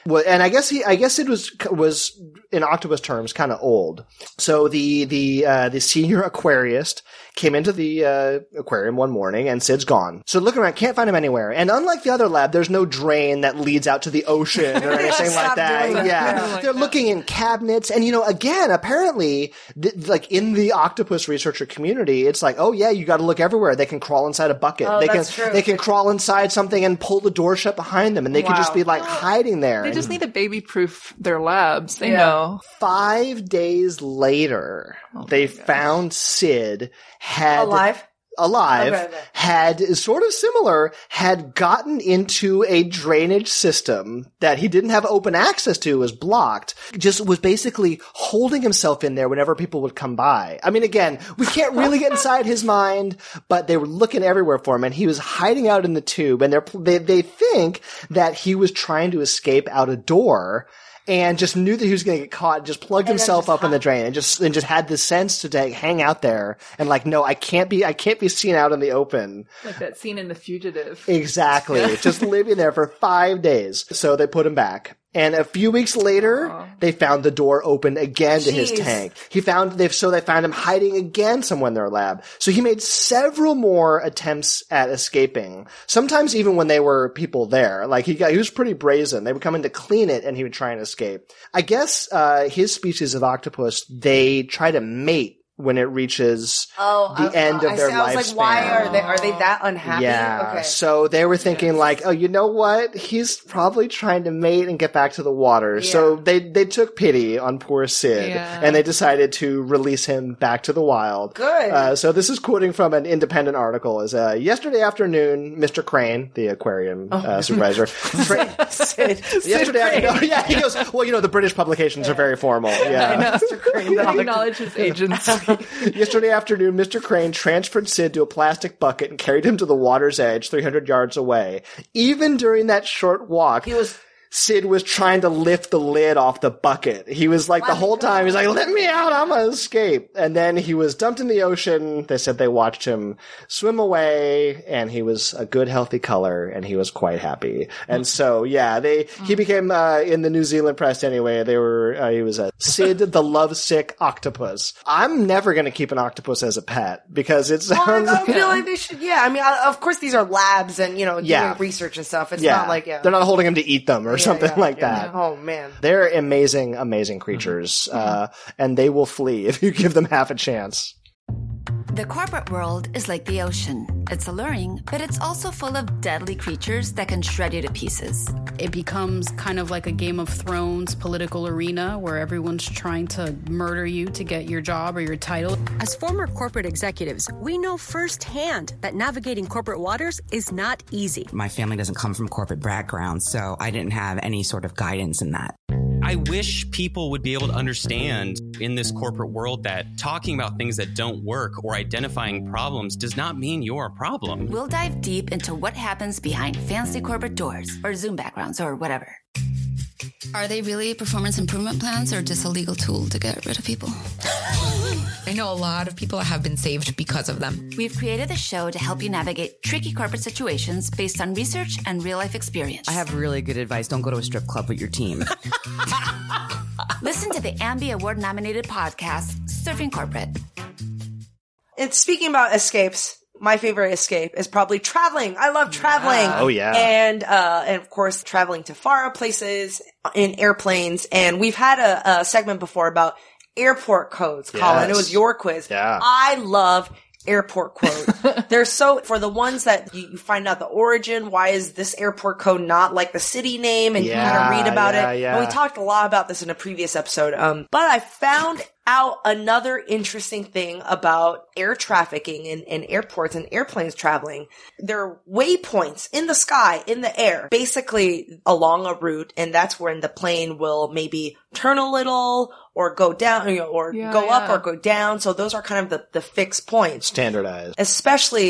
Well, and I guess it was in octopus terms kind of old. So the senior aquarist came into the aquarium one morning and Sid's gone. So looking around, can't find him anywhere. And unlike the other lab, there's no drain that leads out to the ocean or anything like that. Yeah. They're looking in cabinets. And, again, apparently, like in the octopus researcher community, it's like, oh yeah, you got to look everywhere. They can crawl inside a bucket. Oh, that's true. They can crawl inside something and pull the door shut behind them. And they can just be like hiding there. They just need to baby-proof their labs. They know. 5 days later, they found Sid alive, Okay. had sort of similar, had gotten into a drainage system that he didn't have open access to, was blocked, just was basically holding himself in there whenever people would come by. I mean, again, we can't really get inside his mind, but they were looking everywhere for him, and he was hiding out in the tube, and they think that he was trying to escape out a door, and just knew that he was going to get caught, just plugged himself up in the drain and just had the sense to hang out there and like, no, I can't be seen out in the open. Like that scene in The Fugitive. Exactly. Just living there for 5 days. So they put him back. And a few weeks later, they found the door open again to his tank. They found him hiding again somewhere in their lab. So he made several more attempts at escaping. Sometimes even when they were people there. Like he was pretty brazen. They would come in to clean it and he would try and escape. I guess, his species of octopus, they try to mate when it reaches the end of their lifespan. I was like, why are they that unhappy? Yeah. Okay. So they were thinking like, oh, you know what? He's probably trying to mate and get back to the water. Yeah. So they took pity on poor Sid and they decided to release him back to the wild. Good. So this is quoting from an independent article. Is yesterday afternoon, Mr. Crane, the aquarium supervisor, yesterday afternoon. Yeah, he goes, well, the British publications are very formal. Yeah. I know. Mr. Crane acknowledge his agents. Yesterday afternoon, Mr. Crane transferred Sid to a plastic bucket and carried him to the water's edge 300 yards away. Even during that short walk, Sid was trying to lift the lid off the bucket. He was like, the whole time, he's like, let me out, I'm gonna escape. And then he was dumped in the ocean. They said they watched him swim away, and he was a good, healthy color, and he was quite happy. And so, he became, in the New Zealand press anyway, he was a Sid the lovesick octopus. I'm never gonna keep an octopus as a pet, because it sounds... I feel like they should, I mean, of course these are labs and, doing research and stuff. It's not like, they're not holding him to eat them or something like that. Oh, man. They're amazing, amazing creatures, and they will flee if you give them half a chance. The corporate world is like the ocean. It's alluring, but it's also full of deadly creatures that can shred you to pieces. It becomes kind of like a Game of Thrones political arena where everyone's trying to murder you to get your job or your title. As former corporate executives, we know firsthand that navigating corporate waters is not easy. My family doesn't come from corporate background, so I didn't have any sort of guidance in that. I wish people would be able to understand in this corporate world that talking about things that don't work or identifying problems does not mean you're a problem. We'll dive deep into what happens behind fancy corporate doors or Zoom backgrounds or whatever. Are they really performance improvement plans or just a legal tool to get rid of people? I know a lot of people have been saved because of them. We've created a show to help you navigate tricky corporate situations based on research and real-life experience. I have really good advice. Don't go to a strip club with your team. Listen to the Ambie Award-nominated podcast, Surfing Corporate. And speaking about escapes, my favorite escape is probably traveling. I love traveling. Oh, yeah. And of course, traveling to far places in airplanes. And we've had a segment before about airport codes, Colin. It was your quiz. Yeah. I love airport code. They're for the ones that you find out the origin, why is this airport code not like the city name, and you kind of read about it. Yeah. And we talked a lot about this in a previous episode. But I found out another interesting thing about air trafficking in airports and airplanes traveling. There are waypoints in the sky, in the air, basically along a route, and that's when the plane will maybe turn a little or go down, or go up or go down. So those are kind of the fixed points. Standardized. Especially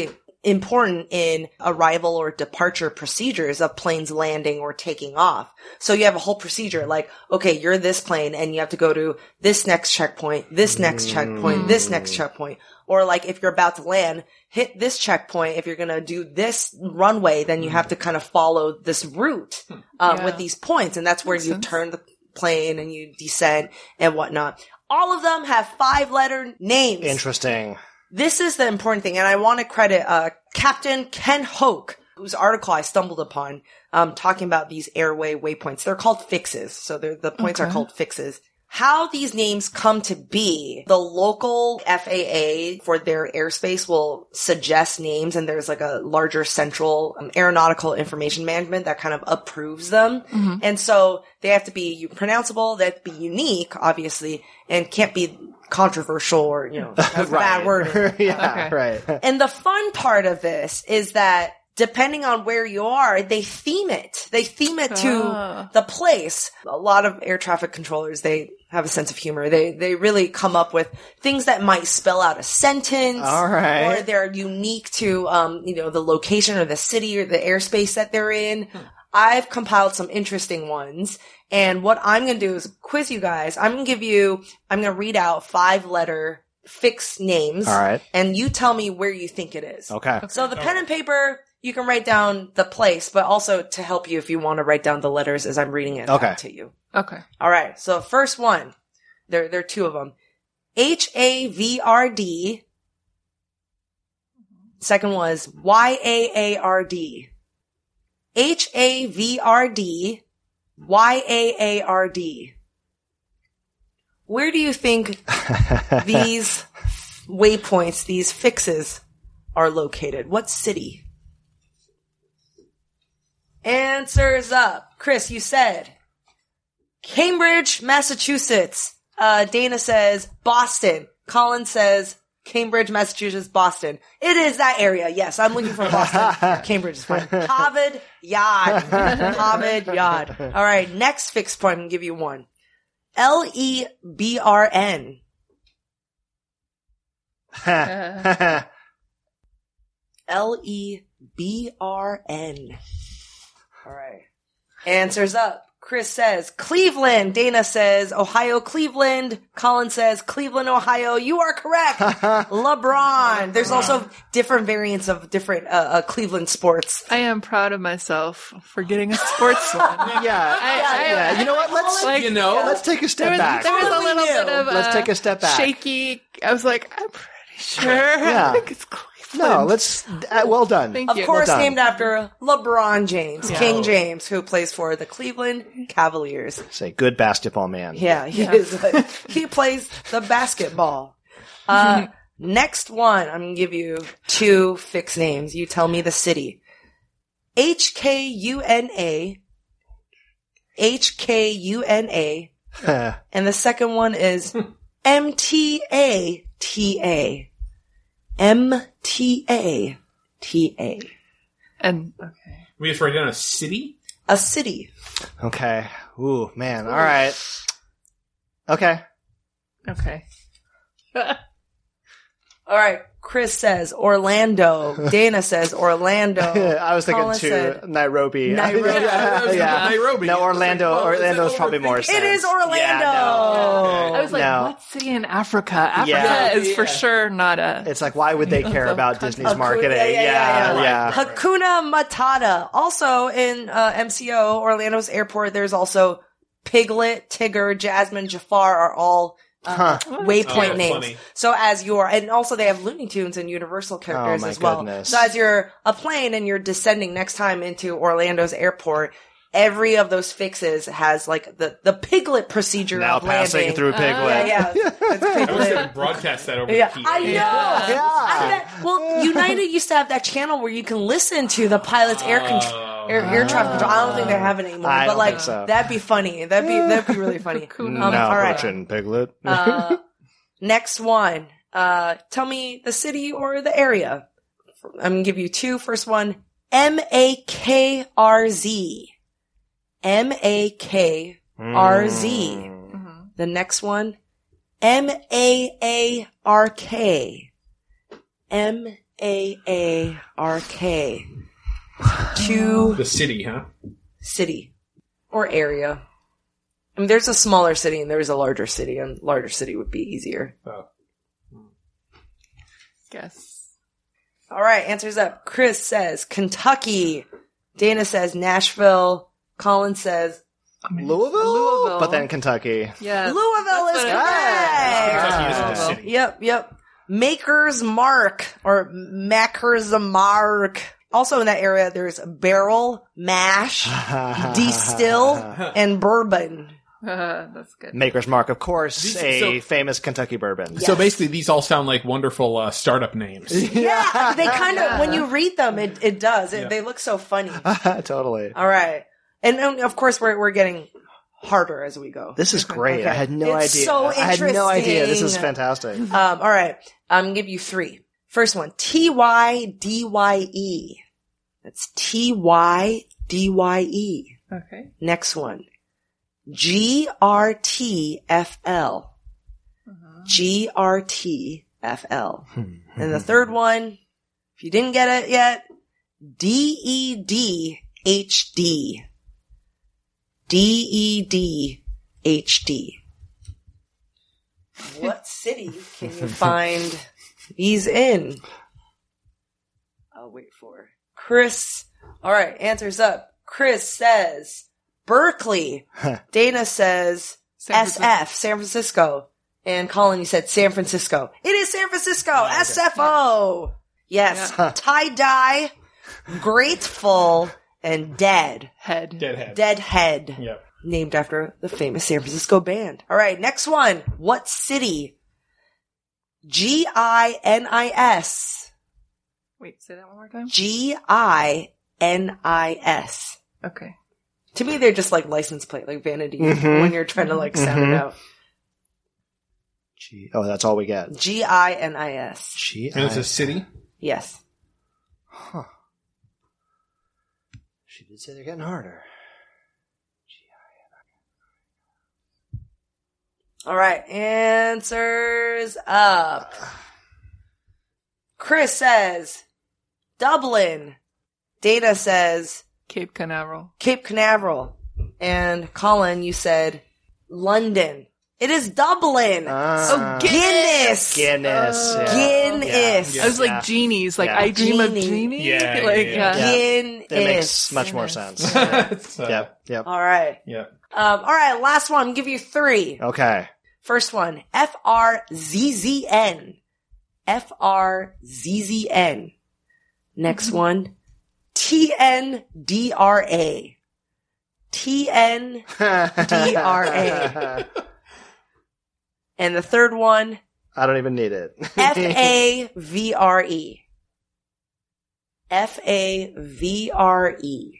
important in arrival or departure procedures of planes landing or taking off. So you have a whole procedure like, okay, you're this plane and you have to go to this next checkpoint, this next checkpoint, this next checkpoint. Or like if you're about to land, hit this checkpoint. If you're going to do this runway, then you have to kind of follow this route with these points. And that's where you turn the plane and you descend and whatnot. All of them have 5-letter names. Interesting. This is the important thing, and I want to credit Captain Ken Hoke, whose article I stumbled upon, talking about these airway waypoints. They're called fixes, so the points are called fixes. How these names come to be, the local FAA for their airspace will suggest names, and there's like a larger central aeronautical information management that kind of approves them. Mm-hmm. And so they have to be pronounceable, they have to be unique, obviously, and can't be controversial or, have bad wording. Right. And the fun part of this is that depending on where you are, they theme it. They theme it to the place. A lot of air traffic controllers, they have a sense of humor. They really come up with things that might spell out a sentence. All right. Or they're unique to, the location or the city or the airspace that they're in. I've compiled some interesting ones. And what I'm going to do is quiz you guys. I'm going to read out 5-letter fixed names. All right. And you tell me where you think it is. Okay. So the pen and paper, you can write down the place, but also to help you if you want to write down the letters as I'm reading it out to you. Okay. All right. So first one, there are 2 of them. HAVRD. Second was YAARD. HAVRD. YAARD. Where do you think these waypoints, these fixes, are located? What city? Answers up. Chris, you said Cambridge, Massachusetts. Dana says Boston. Colin says Cambridge, Massachusetts, Boston. It is that area. Yes, I'm looking for Boston. Cambridge is fine. Harvard Yard. Harvard Yard. All right, next fixed point. I'm going to give you one. LEBRN. LEBRN. All right. Answers up. Chris says Cleveland. Dana says Ohio, Cleveland. Colin says Cleveland, Ohio. You are correct. LeBron. There's also different variants of different Cleveland sports. I am proud of myself for getting a sports one. Yeah. You know what? Let's take a step back. There was a little bit of let's take a step back. Shaky. I was like, I'm pretty sure. Yeah. I think it's Cleveland. No, let's. Well done. Thank you. Of course, well done. named after LeBron James, King James, who plays for the Cleveland Cavaliers. Say, good basketball man. Yeah, he is. He plays the basketball. Next one, I'm going to give you 2 fixed names. You tell me the city. HKUNA. HKUNA. And the second one is MTATA. MTATA. And, okay. We have to write down a city? A city. Okay. Ooh, man. All right. Okay. Okay. All right. Chris says Orlando. Dana says Orlando. I was thinking Colin too. said Nairobi. Nairobi. Nairobi. No, Orlando's probably more sense. It is Orlando. Yeah, no. I was like, what city in Africa? Africa is for sure not a... It's like, why would they care about Disney's marketing? Yeah. Hakuna Matata. Also in MCO, Orlando's airport, there's also Piglet, Tigger, Jasmine, Jafar are all waypoint names. Funny. So as you're, and also they have Looney Tunes and Universal characters as well. Goodness. So as you're a plane and you're descending next time into Orlando's airport, every of those fixes has like the Piglet procedure now of passing landing. through Piglet. Yeah. It's I Piglet. was going to broadcast that over Yeah, the I know. Yeah. Well, United used to have that channel where you can listen to the pilot's air traffic control. I don't think they have it anymore, I but don't like think so. that'd be funny. That'd be really funny. Now all right. approaching Piglet. Next one. Tell me the city or the area. I'm gonna give you 2. First one, MAKRZ. MAKRZ. The next one, MAARK. MAARK. F-A-A-R-K. To The city, huh? city or area. I mean, there's a smaller city and there's a larger city, and larger city would be easier. Oh. Guess. All right, answers up. Chris says Kentucky. Dana says Nashville. Colin says Louisville? But then Kentucky. Yeah. Louisville is correct. Kentucky isn't a city. Yep. Maker's Mark or Maker's Mark. Also in that area, there's barrel, mash, distill, and bourbon. That's good. Maker's Mark, of course, So- famous Kentucky bourbon. So basically, these all sound like wonderful startup names. Yeah, they kind of, when you read them, it does. They look so funny. Totally. All right. And of course, we're getting harder as we go. This is great. Okay. I had no It's idea. so I had no idea. This is interesting. fantastic. All right. I'm going to give you 3. First one, T-Y-D-Y-E. That's T-Y-D-Y-E. Okay. Next one, G-R-T-F-L. G-R-T-F-L. And the third one, if you didn't get it yet, D-E-D-H-D. D-E-D-H-D. What city can you find these in? I'll wait for Chris. All right, answers up. Chris says Berkeley. Dana says SF, San Francisco. And Colin, you said San Francisco. It is San Francisco. SFO. Yes. Tie-dye, grateful, and deadhead. Deadhead. Yep. Named after the famous San Francisco band. All right, next one. What city? G-I-N-I-S. Wait, say that one more time. G-I-N-I-S. Okay. To me, they're just like license plate, like vanity, Mhm. when you're trying to like sound it out. Oh, that's all we get. G-I-N-I-S. And it's a city? Yes. Huh. She did say they're getting harder. All right, answers up. Chris says Dublin. Dana says Cape Canaveral. Cape Canaveral. And Colin, you said London. It is Dublin. Guinness. Guinness. Guinness. I was like genies. Like I dream of genie. Guinness. That makes much more sense. Yep. All right. Yep. All right. Last one. I'll give you 3. Okay. First one. F-R-Z-Z-N. F-R-Z-Z-N. Next one. T-N-D-R-A. T-N-D-R-A. And the third one. I don't even need it. F-A-V-R-E. F-A-V-R-E.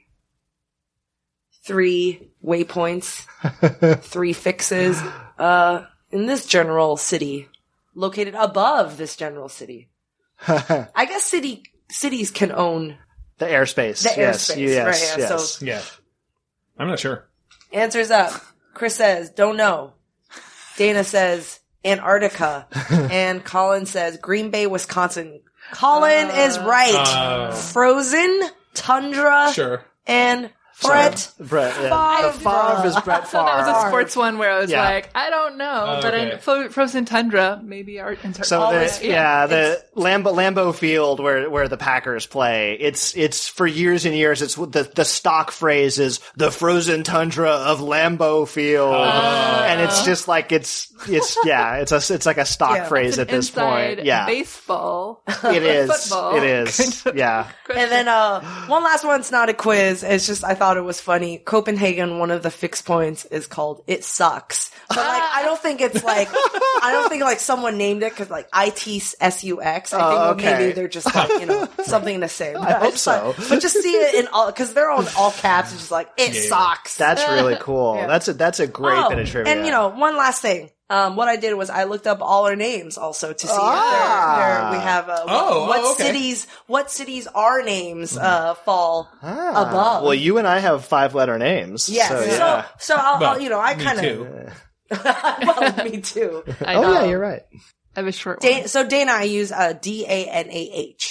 3 waypoints. 3 fixes. In this general city. Located above this general city. I guess cities can own the airspace. The airspace, yes, right? Yeah, yes. so Yeah. I'm not sure. answers up. Chris says, don't know. Dana says, Antarctica. And Colin says, Green Bay, Wisconsin. Colin is right. Frozen, tundra, Sure. and Brett. Brett. Favre. The Favre is Brett I thought that was a Favre. sports one where I was Yeah. like, I don't know, but okay. Frozen Tundra, maybe Antarctica. So the Lambeau Field where the Packers play, it's for years and years. It's the stock phrase is the frozen tundra of Lambeau Field, and it's just like it's like a stock phrase at this inside point. Yeah, baseball. it is. Football. It is. Yeah. And then one last one. It's not a quiz. It's just I thought it was funny. Copenhagen. One of the fixed points is called "It Sucks." But like I don't think it's like someone named it because like ITSUX. I think okay. maybe they're just like something to say. I hope so. But just see it in all because they're on all caps. It's just like it sucks. That's really cool. Yeah. That's a great bit of trivia. And one last thing. What I did was I looked up all our names also to see if we have what cities our names fall above. Well, you and I have 5-letter names. Yes. So, yeah. So I'll Well, I me kind too. of. Well, me too. I know. Yeah, you're right. I have a short one. So Dana, I use DANAH.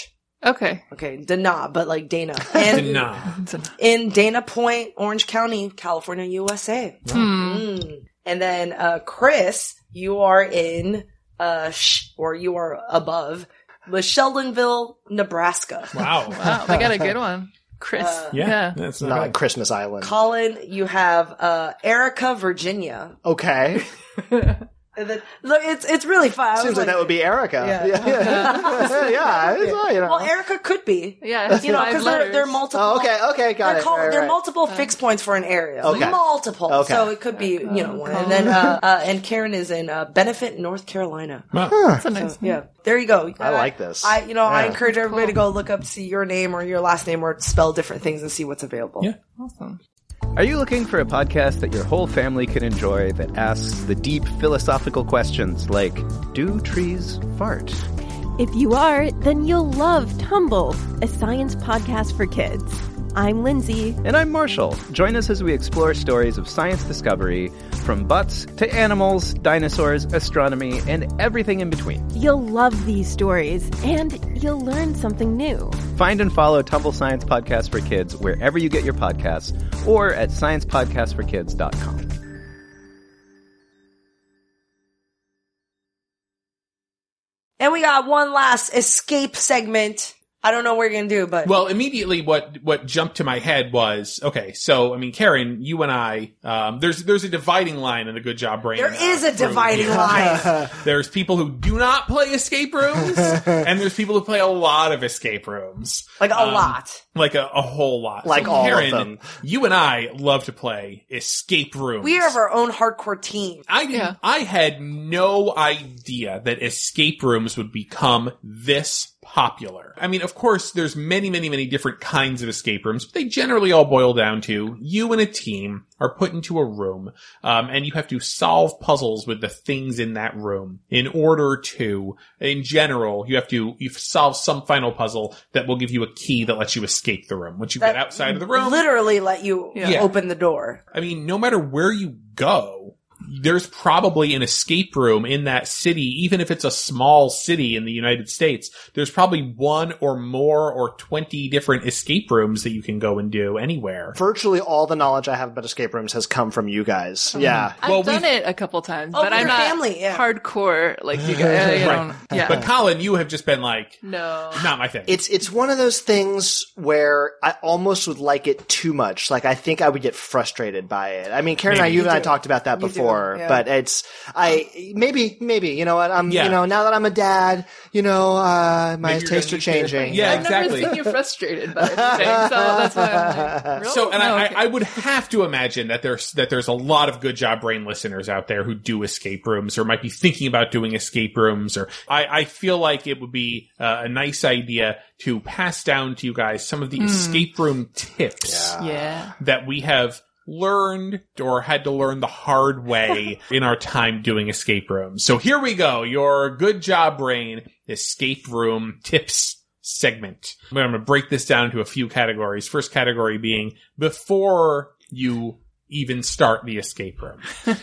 Okay. Okay, Dana, but like Dana. And in Dana Point, Orange County, California, USA. And then Chris, you are in, or you are above, Sheldonville, Nebraska. Wow. Wow, they got a good one. Chris. Yeah. That's not like Christmas Island. Colin, you have Erica, Virginia. Okay. And then, look, it's really fun. Seems like that would be Erica. Yeah. Well, Erica could be. Yeah. Because they're multiple. Oh, okay, got it. There are multiple fixed points for an area. Okay. Multiple. Okay. So it could be, one. And then, and Karen is in Benefit, North Carolina. That's a nice one. Yeah. There you go. I like this. I encourage everybody to go look up, see your name or your last name or spell different things and see what's available. Yeah. Awesome. Are you looking for a podcast that your whole family can enjoy that asks the deep philosophical questions like, do trees fart? If you are, then you'll love Tumble, a science podcast for kids. I'm Lindsay. And I'm Marshall. Join us as we explore stories of science discovery, from butts to animals, dinosaurs, astronomy, and everything in between. You'll love these stories, and you'll learn something new. Find and follow Tumble Science Podcast for Kids wherever you get your podcasts, or at sciencepodcastforkids.com. And we got one last escape segment. I don't know what you're going to do, but... Well, immediately what jumped to my head was, okay, so, I mean, Karen, you and I, there's a dividing line in the Good Job Brain. There is a dividing line. There's people who do not play escape rooms, and there's people who play a lot of escape rooms. Like a lot. Like a whole lot. Like so all Karen, of them. You and I love to play escape rooms. We have our own hardcore team. I had no idea that escape rooms would become this popular. I mean, of course, there's many, many, many different kinds of escape rooms, but they generally all boil down to you and a team are put into a room, and you have to solve puzzles with the things in that room in order to, in general, you solve some final puzzle that will give you a key that lets you escape the room. Once you get outside of the room, literally let you open the door. I mean, no matter where you go, there's probably an escape room in that city, even if it's a small city in the United States. There's probably one or more or 20 different escape rooms that you can go and do anywhere. Virtually all the knowledge I have about escape rooms has come from you guys. Yeah. I've done it a couple times, but I'm not hardcore like you guys. Right. But Colin, you have just been like, no, not my thing. It's one of those things where I almost would like it too much. Like, I think I would get frustrated by it. I mean, Karen you and I talked about that before. But maybe, you know what, now that I'm a dad, my tastes are changing. Yeah, I've never seen you frustrated by anything, so that's why I'm like, really? So, and I would have to imagine that there's a lot of Good Job Brain listeners out there who do escape rooms or might be thinking about doing escape rooms, or I feel like it would be a nice idea to pass down to you guys some of the escape room tips that we have learned or had to learn the hard way in our time doing escape rooms. So here we go. Your Good Job Brain escape room tips segment. I'm going to break this down into a few categories. First category being before you even start the escape room.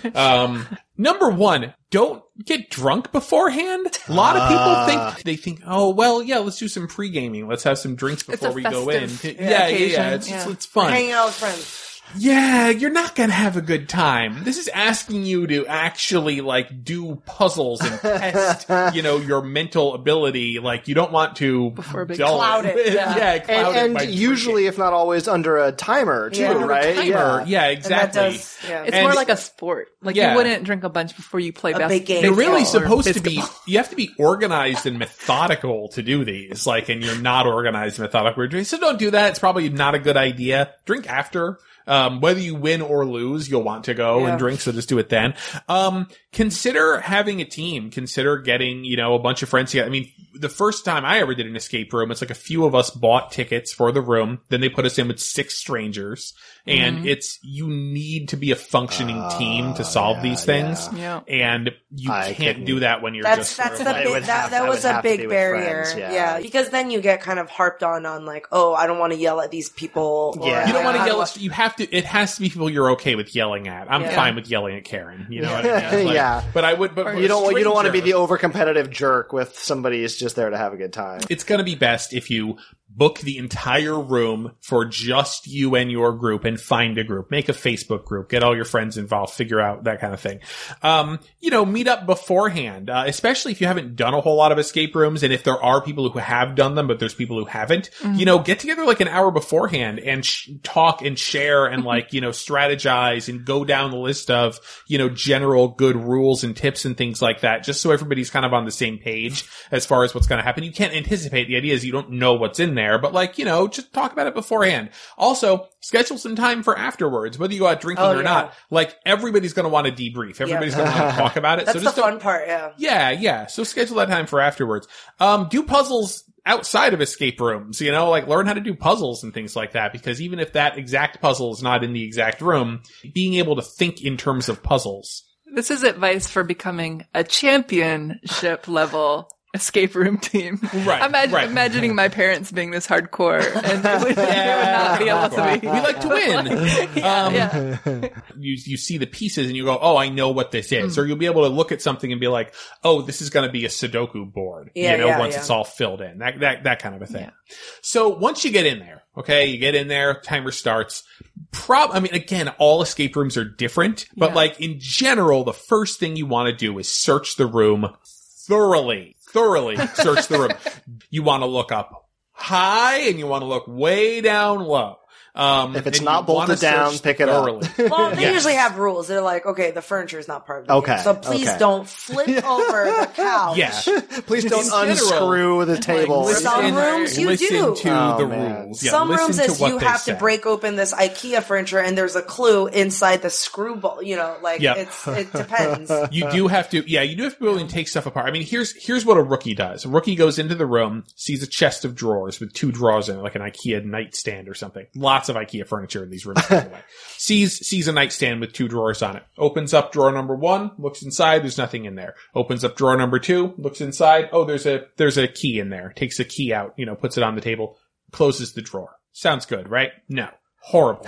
Number one, don't get drunk beforehand. A lot of people think, oh, well, yeah, let's do some pre-gaming. Let's have some drinks before we go in. Yeah. It's fun. Hanging out with friends. Yeah, you're not gonna have a good time. This is asking you to actually, do puzzles and test, your mental ability. Like, you don't want to cloud it. Cloud it. And usually, if not always, under a timer, too, right? Yeah, exactly. It's more like a sport. Like, you wouldn't drink a bunch before you play basketball. They're really supposed to be, you have to be organized and methodical to do these. And you're not organized and methodical. So don't do that. It's probably not a good idea. Drink after. Whether you win or lose, you'll want to go and drink, so just do it then. Consider having a team. Consider getting, a bunch of friends together. I mean, the first time I ever did an escape room, it's like a few of us bought tickets for the room. Then they put us in with 6 strangers. And you need to be a functioning team to solve these things. Yeah. And you can't do that when you're that was a big barrier. Yeah. Because then you get kind of harped on I don't want to yell at these people. You don't want to yell. You have it has to be people you're okay with yelling at. I'm fine with yelling at Karen. You know what I mean? Yeah. But I would, but you don't want to be the over-competitive jerk with somebody who's just there to have a good time. It's going to be best if you book the entire room for just you and your group and find a group. Make a Facebook group. Get all your friends involved. Figure out that kind of thing. Meet up beforehand, especially if you haven't done a whole lot of escape rooms, and if there are people who have done them, but there's people who haven't, get together like an hour beforehand and talk and share and strategize and go down the list of, general good rules and tips and things like that, just so everybody's kind of on the same page as far as what's going to happen. You can't anticipate. The idea is you don't know what's in there, but just talk about it beforehand. Also, schedule some time for afterwards, whether you go out drinking or not. Like, everybody's going to want to debrief. Everybody's going to want to talk about it. That's the fun part, Yeah. So schedule that time for afterwards. Do puzzles outside of escape rooms, learn how to do puzzles and things like that, because even if that exact puzzle is not in the exact room, being able to think in terms of puzzles. This is advice for becoming a championship level escape room team. Right. Imagining my parents being this hardcore, and they would not be able to be. We like to win. You see the pieces and you go, oh, I know what this is. Or you'll be able to look at something and be like, oh, this is going to be a Sudoku board. Once it's all filled in. That kind of a thing. Yeah. So once you get in there, you get in there, timer starts. Again, all escape rooms are different, but in general, the first thing you want to do is search the room thoroughly search the room. You want to look up high and you want to look way down low. If it's not bolted down, pick it up. Well, they usually have rules. They're like, okay, the furniture is not part of the game. So please don't flip over the couch. Yeah. Please don't unscrew the table. Some rooms you do. Listen to the rules. Yeah, some rooms is you have to break open this IKEA furniture and there's a clue inside the screw ball. It depends. You do have to be able to take stuff apart. I mean, here's what a rookie does. A rookie goes into the room, sees a chest of drawers with 2 drawers in it, like an IKEA nightstand or something. Lots of IKEA furniture in these rooms, by the way. Sees a nightstand with 2 drawers on it. Opens up drawer number 1, looks inside, there's nothing in there. Opens up drawer number 2, looks inside, oh, there's a key in there. Takes a key out, puts it on the table, closes the drawer. Sounds good, right? No. Horrible.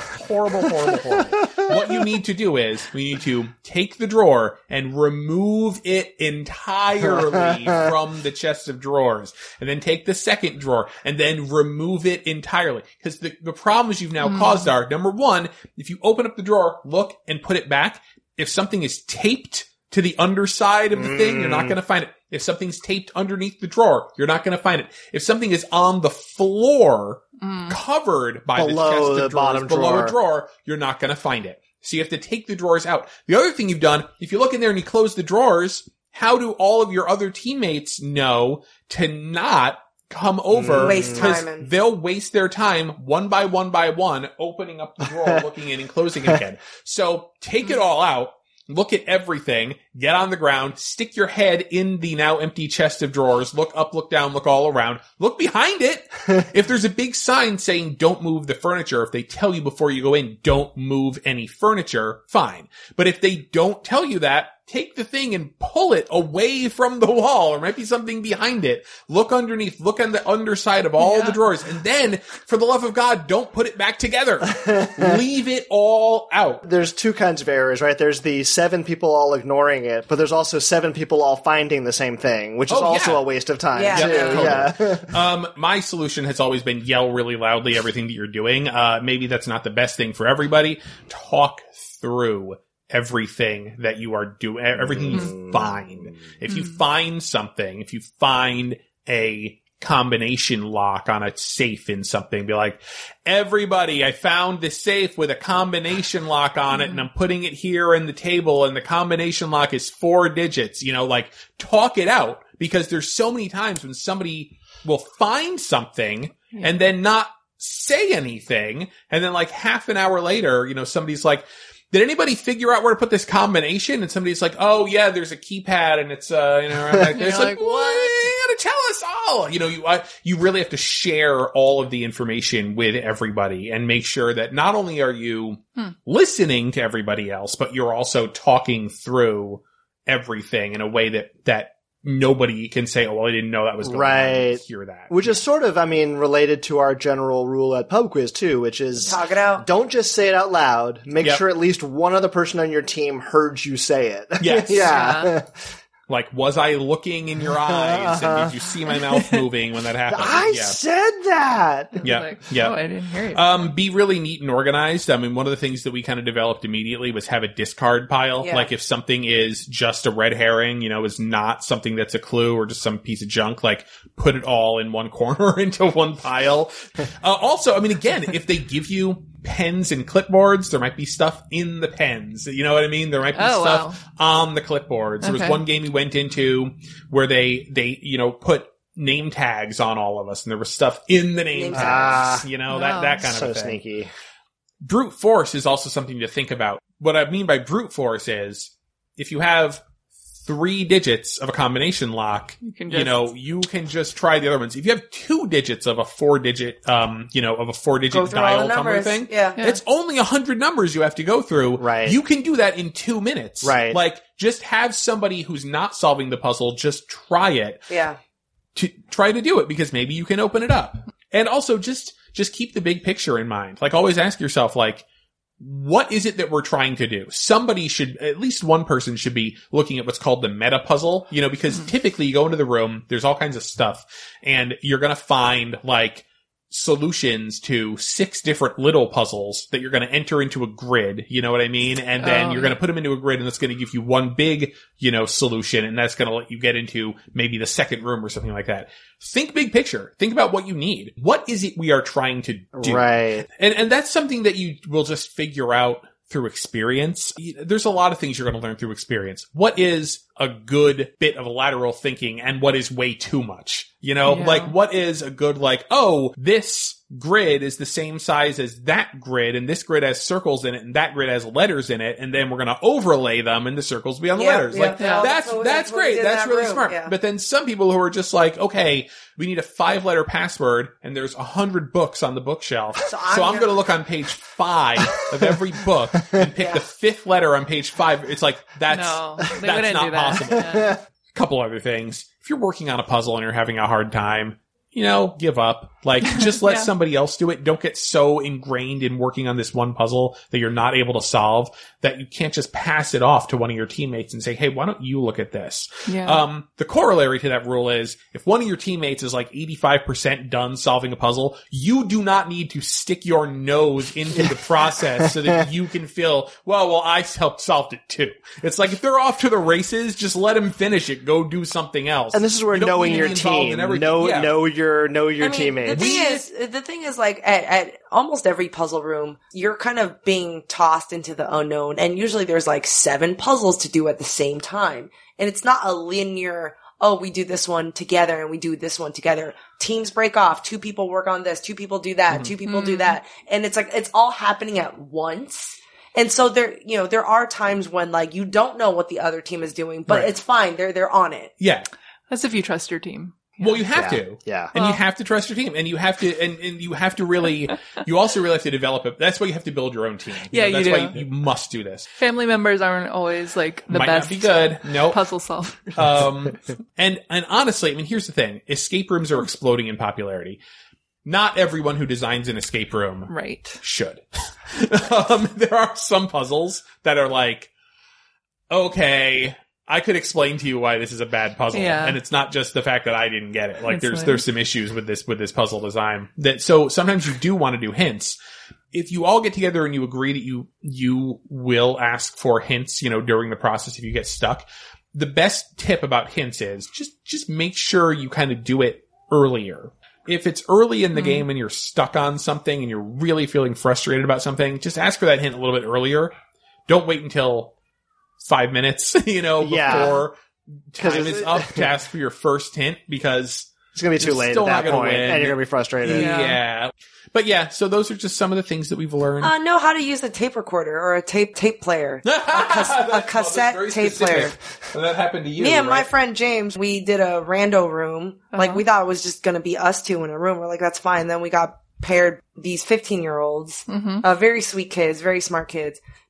What you need to do is, we need to take the drawer and remove it entirely from the chest of drawers. And then take the second drawer and then remove it entirely. Because the problems you've now caused are, number 1, if you open up the drawer, look, and put it back, if something is taped to the underside of the thing, you're not going to find it. If something's taped underneath the drawer, you're not going to find it. If something is on the floor, covered by the chest of drawers, below a drawer, you're not going to find it. So you have to take the drawers out. The other thing you've done, if you look in there and you close the drawers, how do all of your other teammates know to not come over? Waste time. They'll waste their time one by one, opening up the drawer, looking in and closing it again. So take it all out. Look at everything, get on the ground, stick your head in the now empty chest of drawers, look up, look down, look all around, look behind it. If there's a big sign saying don't move the furniture, if they tell you before you go in, don't move any furniture, fine. But if they don't tell you that, take the thing and pull it away from the wall. There might be something behind it. Look underneath. Look on the underside of all the drawers. And then, for the love of God, don't put it back together. Leave it all out. There's 2 kinds of errors, right? There's the 7 people all ignoring it, but there's also 7 people all finding the same thing, which is also a waste of time, too. My solution has always been yell really loudly everything that you're doing. Maybe that's not the best thing for everybody. Talk through everything that you are doing, everything you find. If you find something, if you find a combination lock on a safe in something, be like, everybody, I found this safe with a combination lock on it and I'm putting it here in the table and the combination lock is 4 digits, talk it out, because there's so many times when somebody will find something and then not say anything. And then half an hour later, somebody's like, did anybody figure out where to put this combination? And somebody's like, oh yeah, there's a keypad and it's, it's like, what? You gotta tell us all. You really have to share all of the information with everybody and make sure that not only are you listening to everybody else, but you're also talking through everything in a way that nobody can say, oh, well, I didn't know that was going on. I didn't hear that. Which is sort of, related to our general rule at Pub Quiz, too, which is... Talk it out. Don't just say it out loud. Make sure at least one other person on your team heard you say it. Yes. Yeah. Like, was I looking in your eyes? And did you see my mouth moving when that happened? I said that! Yeah. Oh, I didn't hear it. Be really neat and organized. One of the things that we kind of developed immediately was have a discard pile. Yeah. Like, if something is just a red herring, is not something that's a clue or just some piece of junk, like, put it all in one corner into one pile. Also, again, if they give you pens and clipboards, there might be stuff in the pens. You know what I mean? There might be stuff on the clipboards. There was one game we went into where they put name tags on all of us, and there was stuff in the name tags. That kind of a thing. Sneaky. Brute force is also something to think about. What I mean by brute force is if you have 3 digits of a combination lock, you can just try the other ones. If you have 2 digits of a 4-digit, dial number thing, it's only 100 numbers you have to go through. Right. You can do that in 2 minutes. Right. Like, just have somebody who's not solving the puzzle just try it. Yeah. To try to do it, because maybe you can open it up. And also just keep the big picture in mind. Like, always ask yourself, like, what is it that we're trying to do? Somebody should, at least one person should be looking at what's called the meta puzzle, because typically you go into the room, there's all kinds of stuff, and you're gonna find, like, solutions to 6 different little puzzles that you're going to enter into a grid, you know what I mean? And then you're going to put them into a grid, and that's going to give you one big, solution, and that's going to let you get into maybe the second room or something like that. Think big picture. Think about what you need. What is it we are trying to do? Right. And that's something that you will just figure out through experience. There's a lot of things you're going to learn through experience. What is a good bit of lateral thinking and what is way too much? Like, what is a good, like, oh, this grid is the same size as that grid, and this grid has circles in it, and that grid has letters in it, and then we're going to overlay them, and the circles will be on the letters. Like, that's great. That's really smart. Yeah. But then some people who are just like, okay, we need a 5-letter password, and there's 100 books on the bookshelf. So I'm going to look on page 5 of every book and pick the 5th letter on page 5. It's like, that's not possible. Yeah. A couple other things. If you're working on a puzzle and you're having a hard time, give up. Like, just let somebody else do it. Don't get so ingrained in working on this one puzzle that you're not able to solve that you can't just pass it off to one of your teammates and say, hey, why don't you look at this? Yeah. The corollary to that rule is if one of your teammates is like 85% done solving a puzzle, you do not need to stick your nose into the process so that you can feel, well, I helped solve it too. It's like, if they're off to the races, just let them finish it. Go do something else. And this is where knowing your team, know your teammates. The thing is, like, at almost every puzzle room, you're kind of being tossed into the unknown, and usually there's like 7 puzzles to do at the same time. And it's not a linear, oh, we do this one together and we do this one together. Teams break off. 2 people work on this. 2 people do that. 2 people do that. And it's like, it's all happening at once. And so there are times when, like, you don't know what the other team is doing, but it's fine. They're on it. Yeah. That's if you trust your team. Well, you have to. Yeah. And you have to trust your team. And you have to, and you have to really, you also really have to develop it. That's why you have to build your own team. That's why you must do this. Family members aren't always like the Might best. Not be good. Nope. Puzzle solvers. And honestly, here's the thing. Escape rooms are exploding in popularity. Not everyone who designs an escape room should. There are some puzzles that are like, okay, I could explain to you why this is a bad puzzle. Yeah. And it's not just the fact that I didn't get it. Like, there's some issues with this puzzle design. So sometimes you do want to do hints. If you all get together and you agree that you will ask for hints, during the process if you get stuck, the best tip about hints is just make sure you kind of do it earlier. If it's early in the game and you're stuck on something and you're really feeling frustrated about something, just ask for that hint a little bit earlier. Don't wait until 5 minutes, before time is up to ask for your first hint, because it's going to be too late at that point and you're going to be frustrated. Yeah. But so those are just some of the things that we've learned. Know how to use a tape recorder or a tape player. a cassette tape player. Well, that happened to you. Me and my friend James, we did a rando room. Like, we thought it was just going to be us 2 in a room. We're like, that's fine. Then we got paired these 15-year-olds, very sweet kids, very smart kids,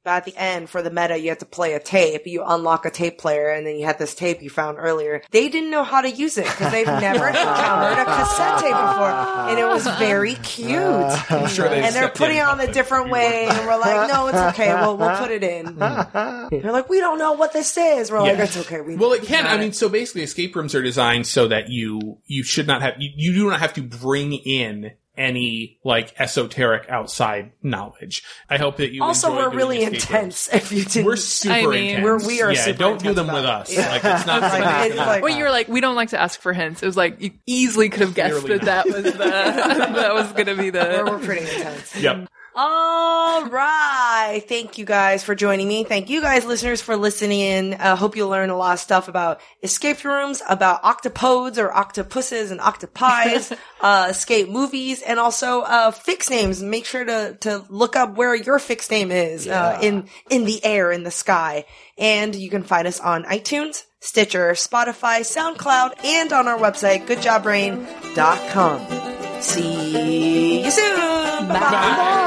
But at the end, for the meta, you had to play a tape. You unlock a tape player, and then you had this tape you found earlier. They didn't know how to use it because they've never encountered a cassette tape before. And it was very cute. I'm sure and they're putting it on a different way, and we're like, no, it's okay. We'll put it in. They're like, we don't know what this is. We're like, it's okay. Well, it can. I mean, so basically, escape rooms are designed so that you should not have, you do not have to bring in any like esoteric outside knowledge. I hope that you also enjoy we're doing really escape intense. rooms. If you didn't, we're super intense. We are super don't do intense them with about us. it. Like it's not something like, when you were like, we don't like to ask for hints. It was like you easily could have guessed that was that was going to be the. We're pretty intense. Yep. All right. Thank you guys for joining me. Thank you guys, listeners, for listening in. Hope you'll learn a lot of stuff about escape rooms, about octopodes or octopuses and octopi, escape movies, and also fix names. Make sure to look up where your fix name is in the air, in the sky. And you can find us on iTunes, Stitcher, Spotify, SoundCloud, and on our website, goodjobbrain.com. See you soon. Bye.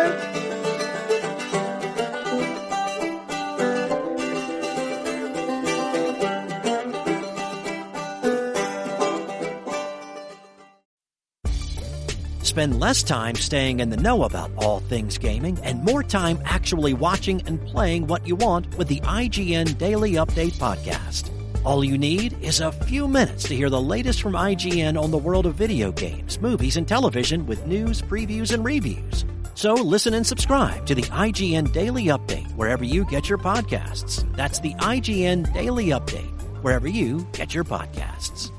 Spend less time staying in the know about all things gaming and more time actually watching and playing what you want with the IGN Daily Update podcast. All you need is a few minutes to hear the latest from IGN on the world of video games, movies, and television with news, previews, and reviews. So listen and subscribe to the IGN Daily Update wherever you get your podcasts. That's the IGN Daily Update, wherever you get your podcasts.